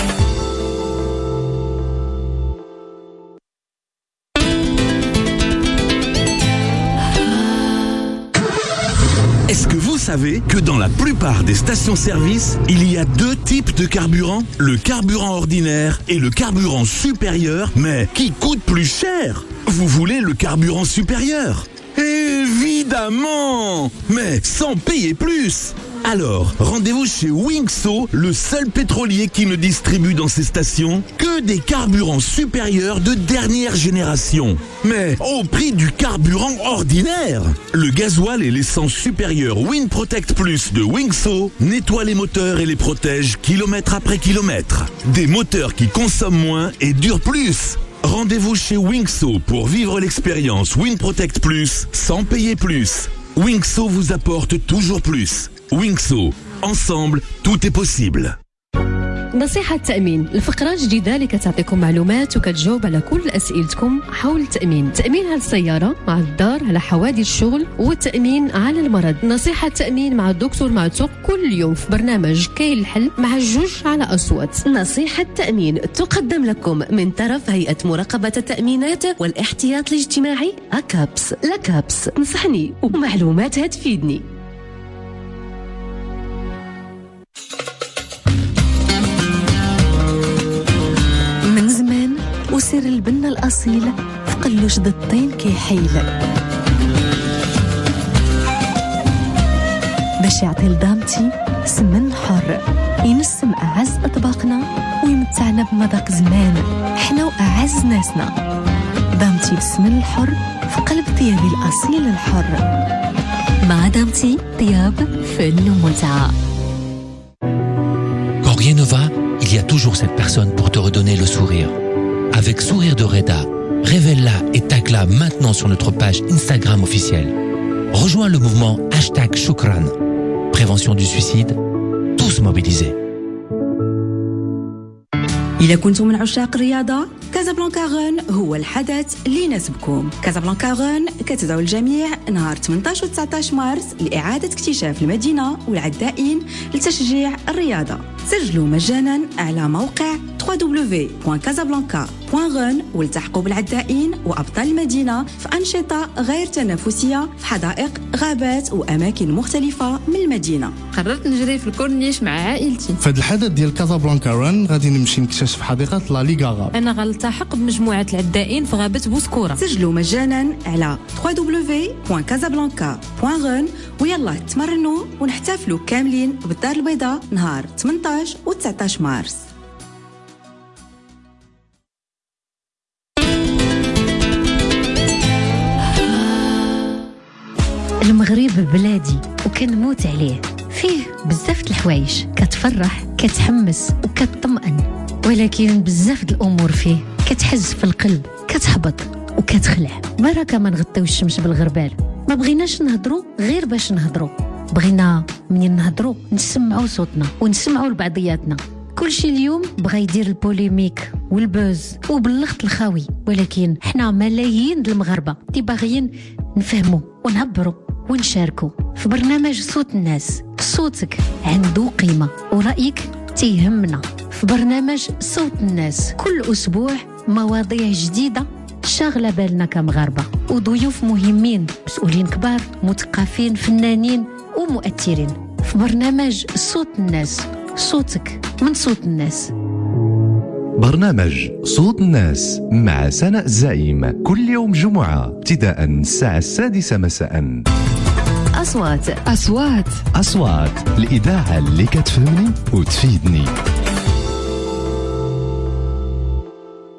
Speaker 3: Est-ce que vous savez que dans la plupart des stations-service, il y a 2 types de carburant, le carburant ordinaire et le carburant supérieur, mais qui coûte plus cher? Vous voulez le carburant supérieur? Évidemment! Mais sans payer plus! Alors, rendez-vous chez Wingso, le seul pétrolier qui ne distribue dans ses stations que des carburants supérieurs de dernière génération. Mais au prix du carburant ordinaire. Le gasoil et l'essence supérieure WinProtect Plus de Wingso nettoient les moteurs et les protègent kilomètre après kilomètre. Des moteurs qui consomment moins et durent plus. Rendez-vous chez Wingso pour vivre l'expérience WinProtect Plus sans payer plus. Wingso vous apporte toujours plus. Wingso, ensemble, tout est possible.
Speaker 2: نصيحة تأمين، الفقرة الجديدة اللي كتعطيكم معلومات وكتجاوب على كل أسئلتكم حول التأمين. تأمين على السيارة، مع الدار، على حوادث الشغل، والتأمين على المرض. نصيحة تأمين مع الدكتور معتوق كل يوم في برنامج كاين الحل مع الجوج على أصوات.
Speaker 9: نصيحة تأمين تقدم لكم من طرف هيئة مراقبة التأمينات والاحتياط الاجتماعي أكابس. لكابس نصحني ومعلوماتها تفيدني. وسر البنة الأصيل في قلوش ضد الطين كيحيل، باش يعطي لدامتي سمن حر ينسم أعز أطباقنا ويمتعنا بمذاق زمان حنا وأعز ناسنا. دامتي بالسمن الحر في قلب طيابي الأصيل الحر. مع دامتي طياب فن ومتعة.
Speaker 14: Quand rien ne va, il y a toujours cette personne pour te redonner le sourire. Avec Sourire de Reda, révèle-la et tag-la maintenant sur notre page Instagram officielle. Rejoins le mouvement #Shukran. Prévention du suicide, tous mobilisés.
Speaker 15: إذا كنتم من عشاق الرياضة، كازابلانكا غون هو الحدث اللي يناسبكم. كازابلانكا غون كتدعو الجميع نهار 18 و 19 مارس لإعادة اكتشاف المدينة والعدائين لتشجيع الرياضة. سجلوا مجانا على موقع www.casablanca.run والتحقوا بالعدائين وأبطال المدينة في أنشطة غير تنافسية في حدائق، غابات وأماكن مختلفة من المدينة.
Speaker 17: قررت نجري في الكورنيش مع عائلتي.
Speaker 24: في هذا الحدث ديال كازابلانكا ران غادي نمشي نكتشف حديقة لا ليغارا.
Speaker 17: أنا غنلتحق بمجموعة العدائين في غابة بوسكورة.
Speaker 15: سجلوا مجانا على www.casablanca.run ويلا تمرنوا ونحتفلوا كاملين بالدار البيضاء نهار 18 و 19 مارس.
Speaker 20: المغرب بلادي وكنموت عليه، فيه بزاف د الحوايج كتفرح كتحمس وكتطمئن، ولكن بزاف د الامور فيه كتحز في القلب، كتحبط وكتخلع. بركه ما نغطيو الشمس بالغربال، ما بغيناش نهضروا غير باش نهضروا، بغينا منين نهضروا نسمعوا صوتنا ونسمعوا لبعضياتنا. كلشي اليوم بغى يدير البوليميك والبوز وباللغط الخاوي، ولكن حنا ملايين د المغاربه اللي باغيين نفهموا ونعبروا ونشاركوا في برنامج صوت الناس. صوتك عنده قيمة ورأيك تيهمنا في برنامج صوت الناس. كل أسبوع مواضيع جديدة شاغلة بالنا كمغاربة، وضيوف مهمين، مسؤولين كبار، مثقفين، فنانين ومؤثرين في برنامج صوت الناس. صوتك من صوت الناس.
Speaker 21: برنامج صوت الناس مع سناء الزعيم كل يوم جمعة ابتداء الساعة 6 مساء.
Speaker 9: أصوات
Speaker 21: الإذاعة اللي كتفهمني وتفيدني.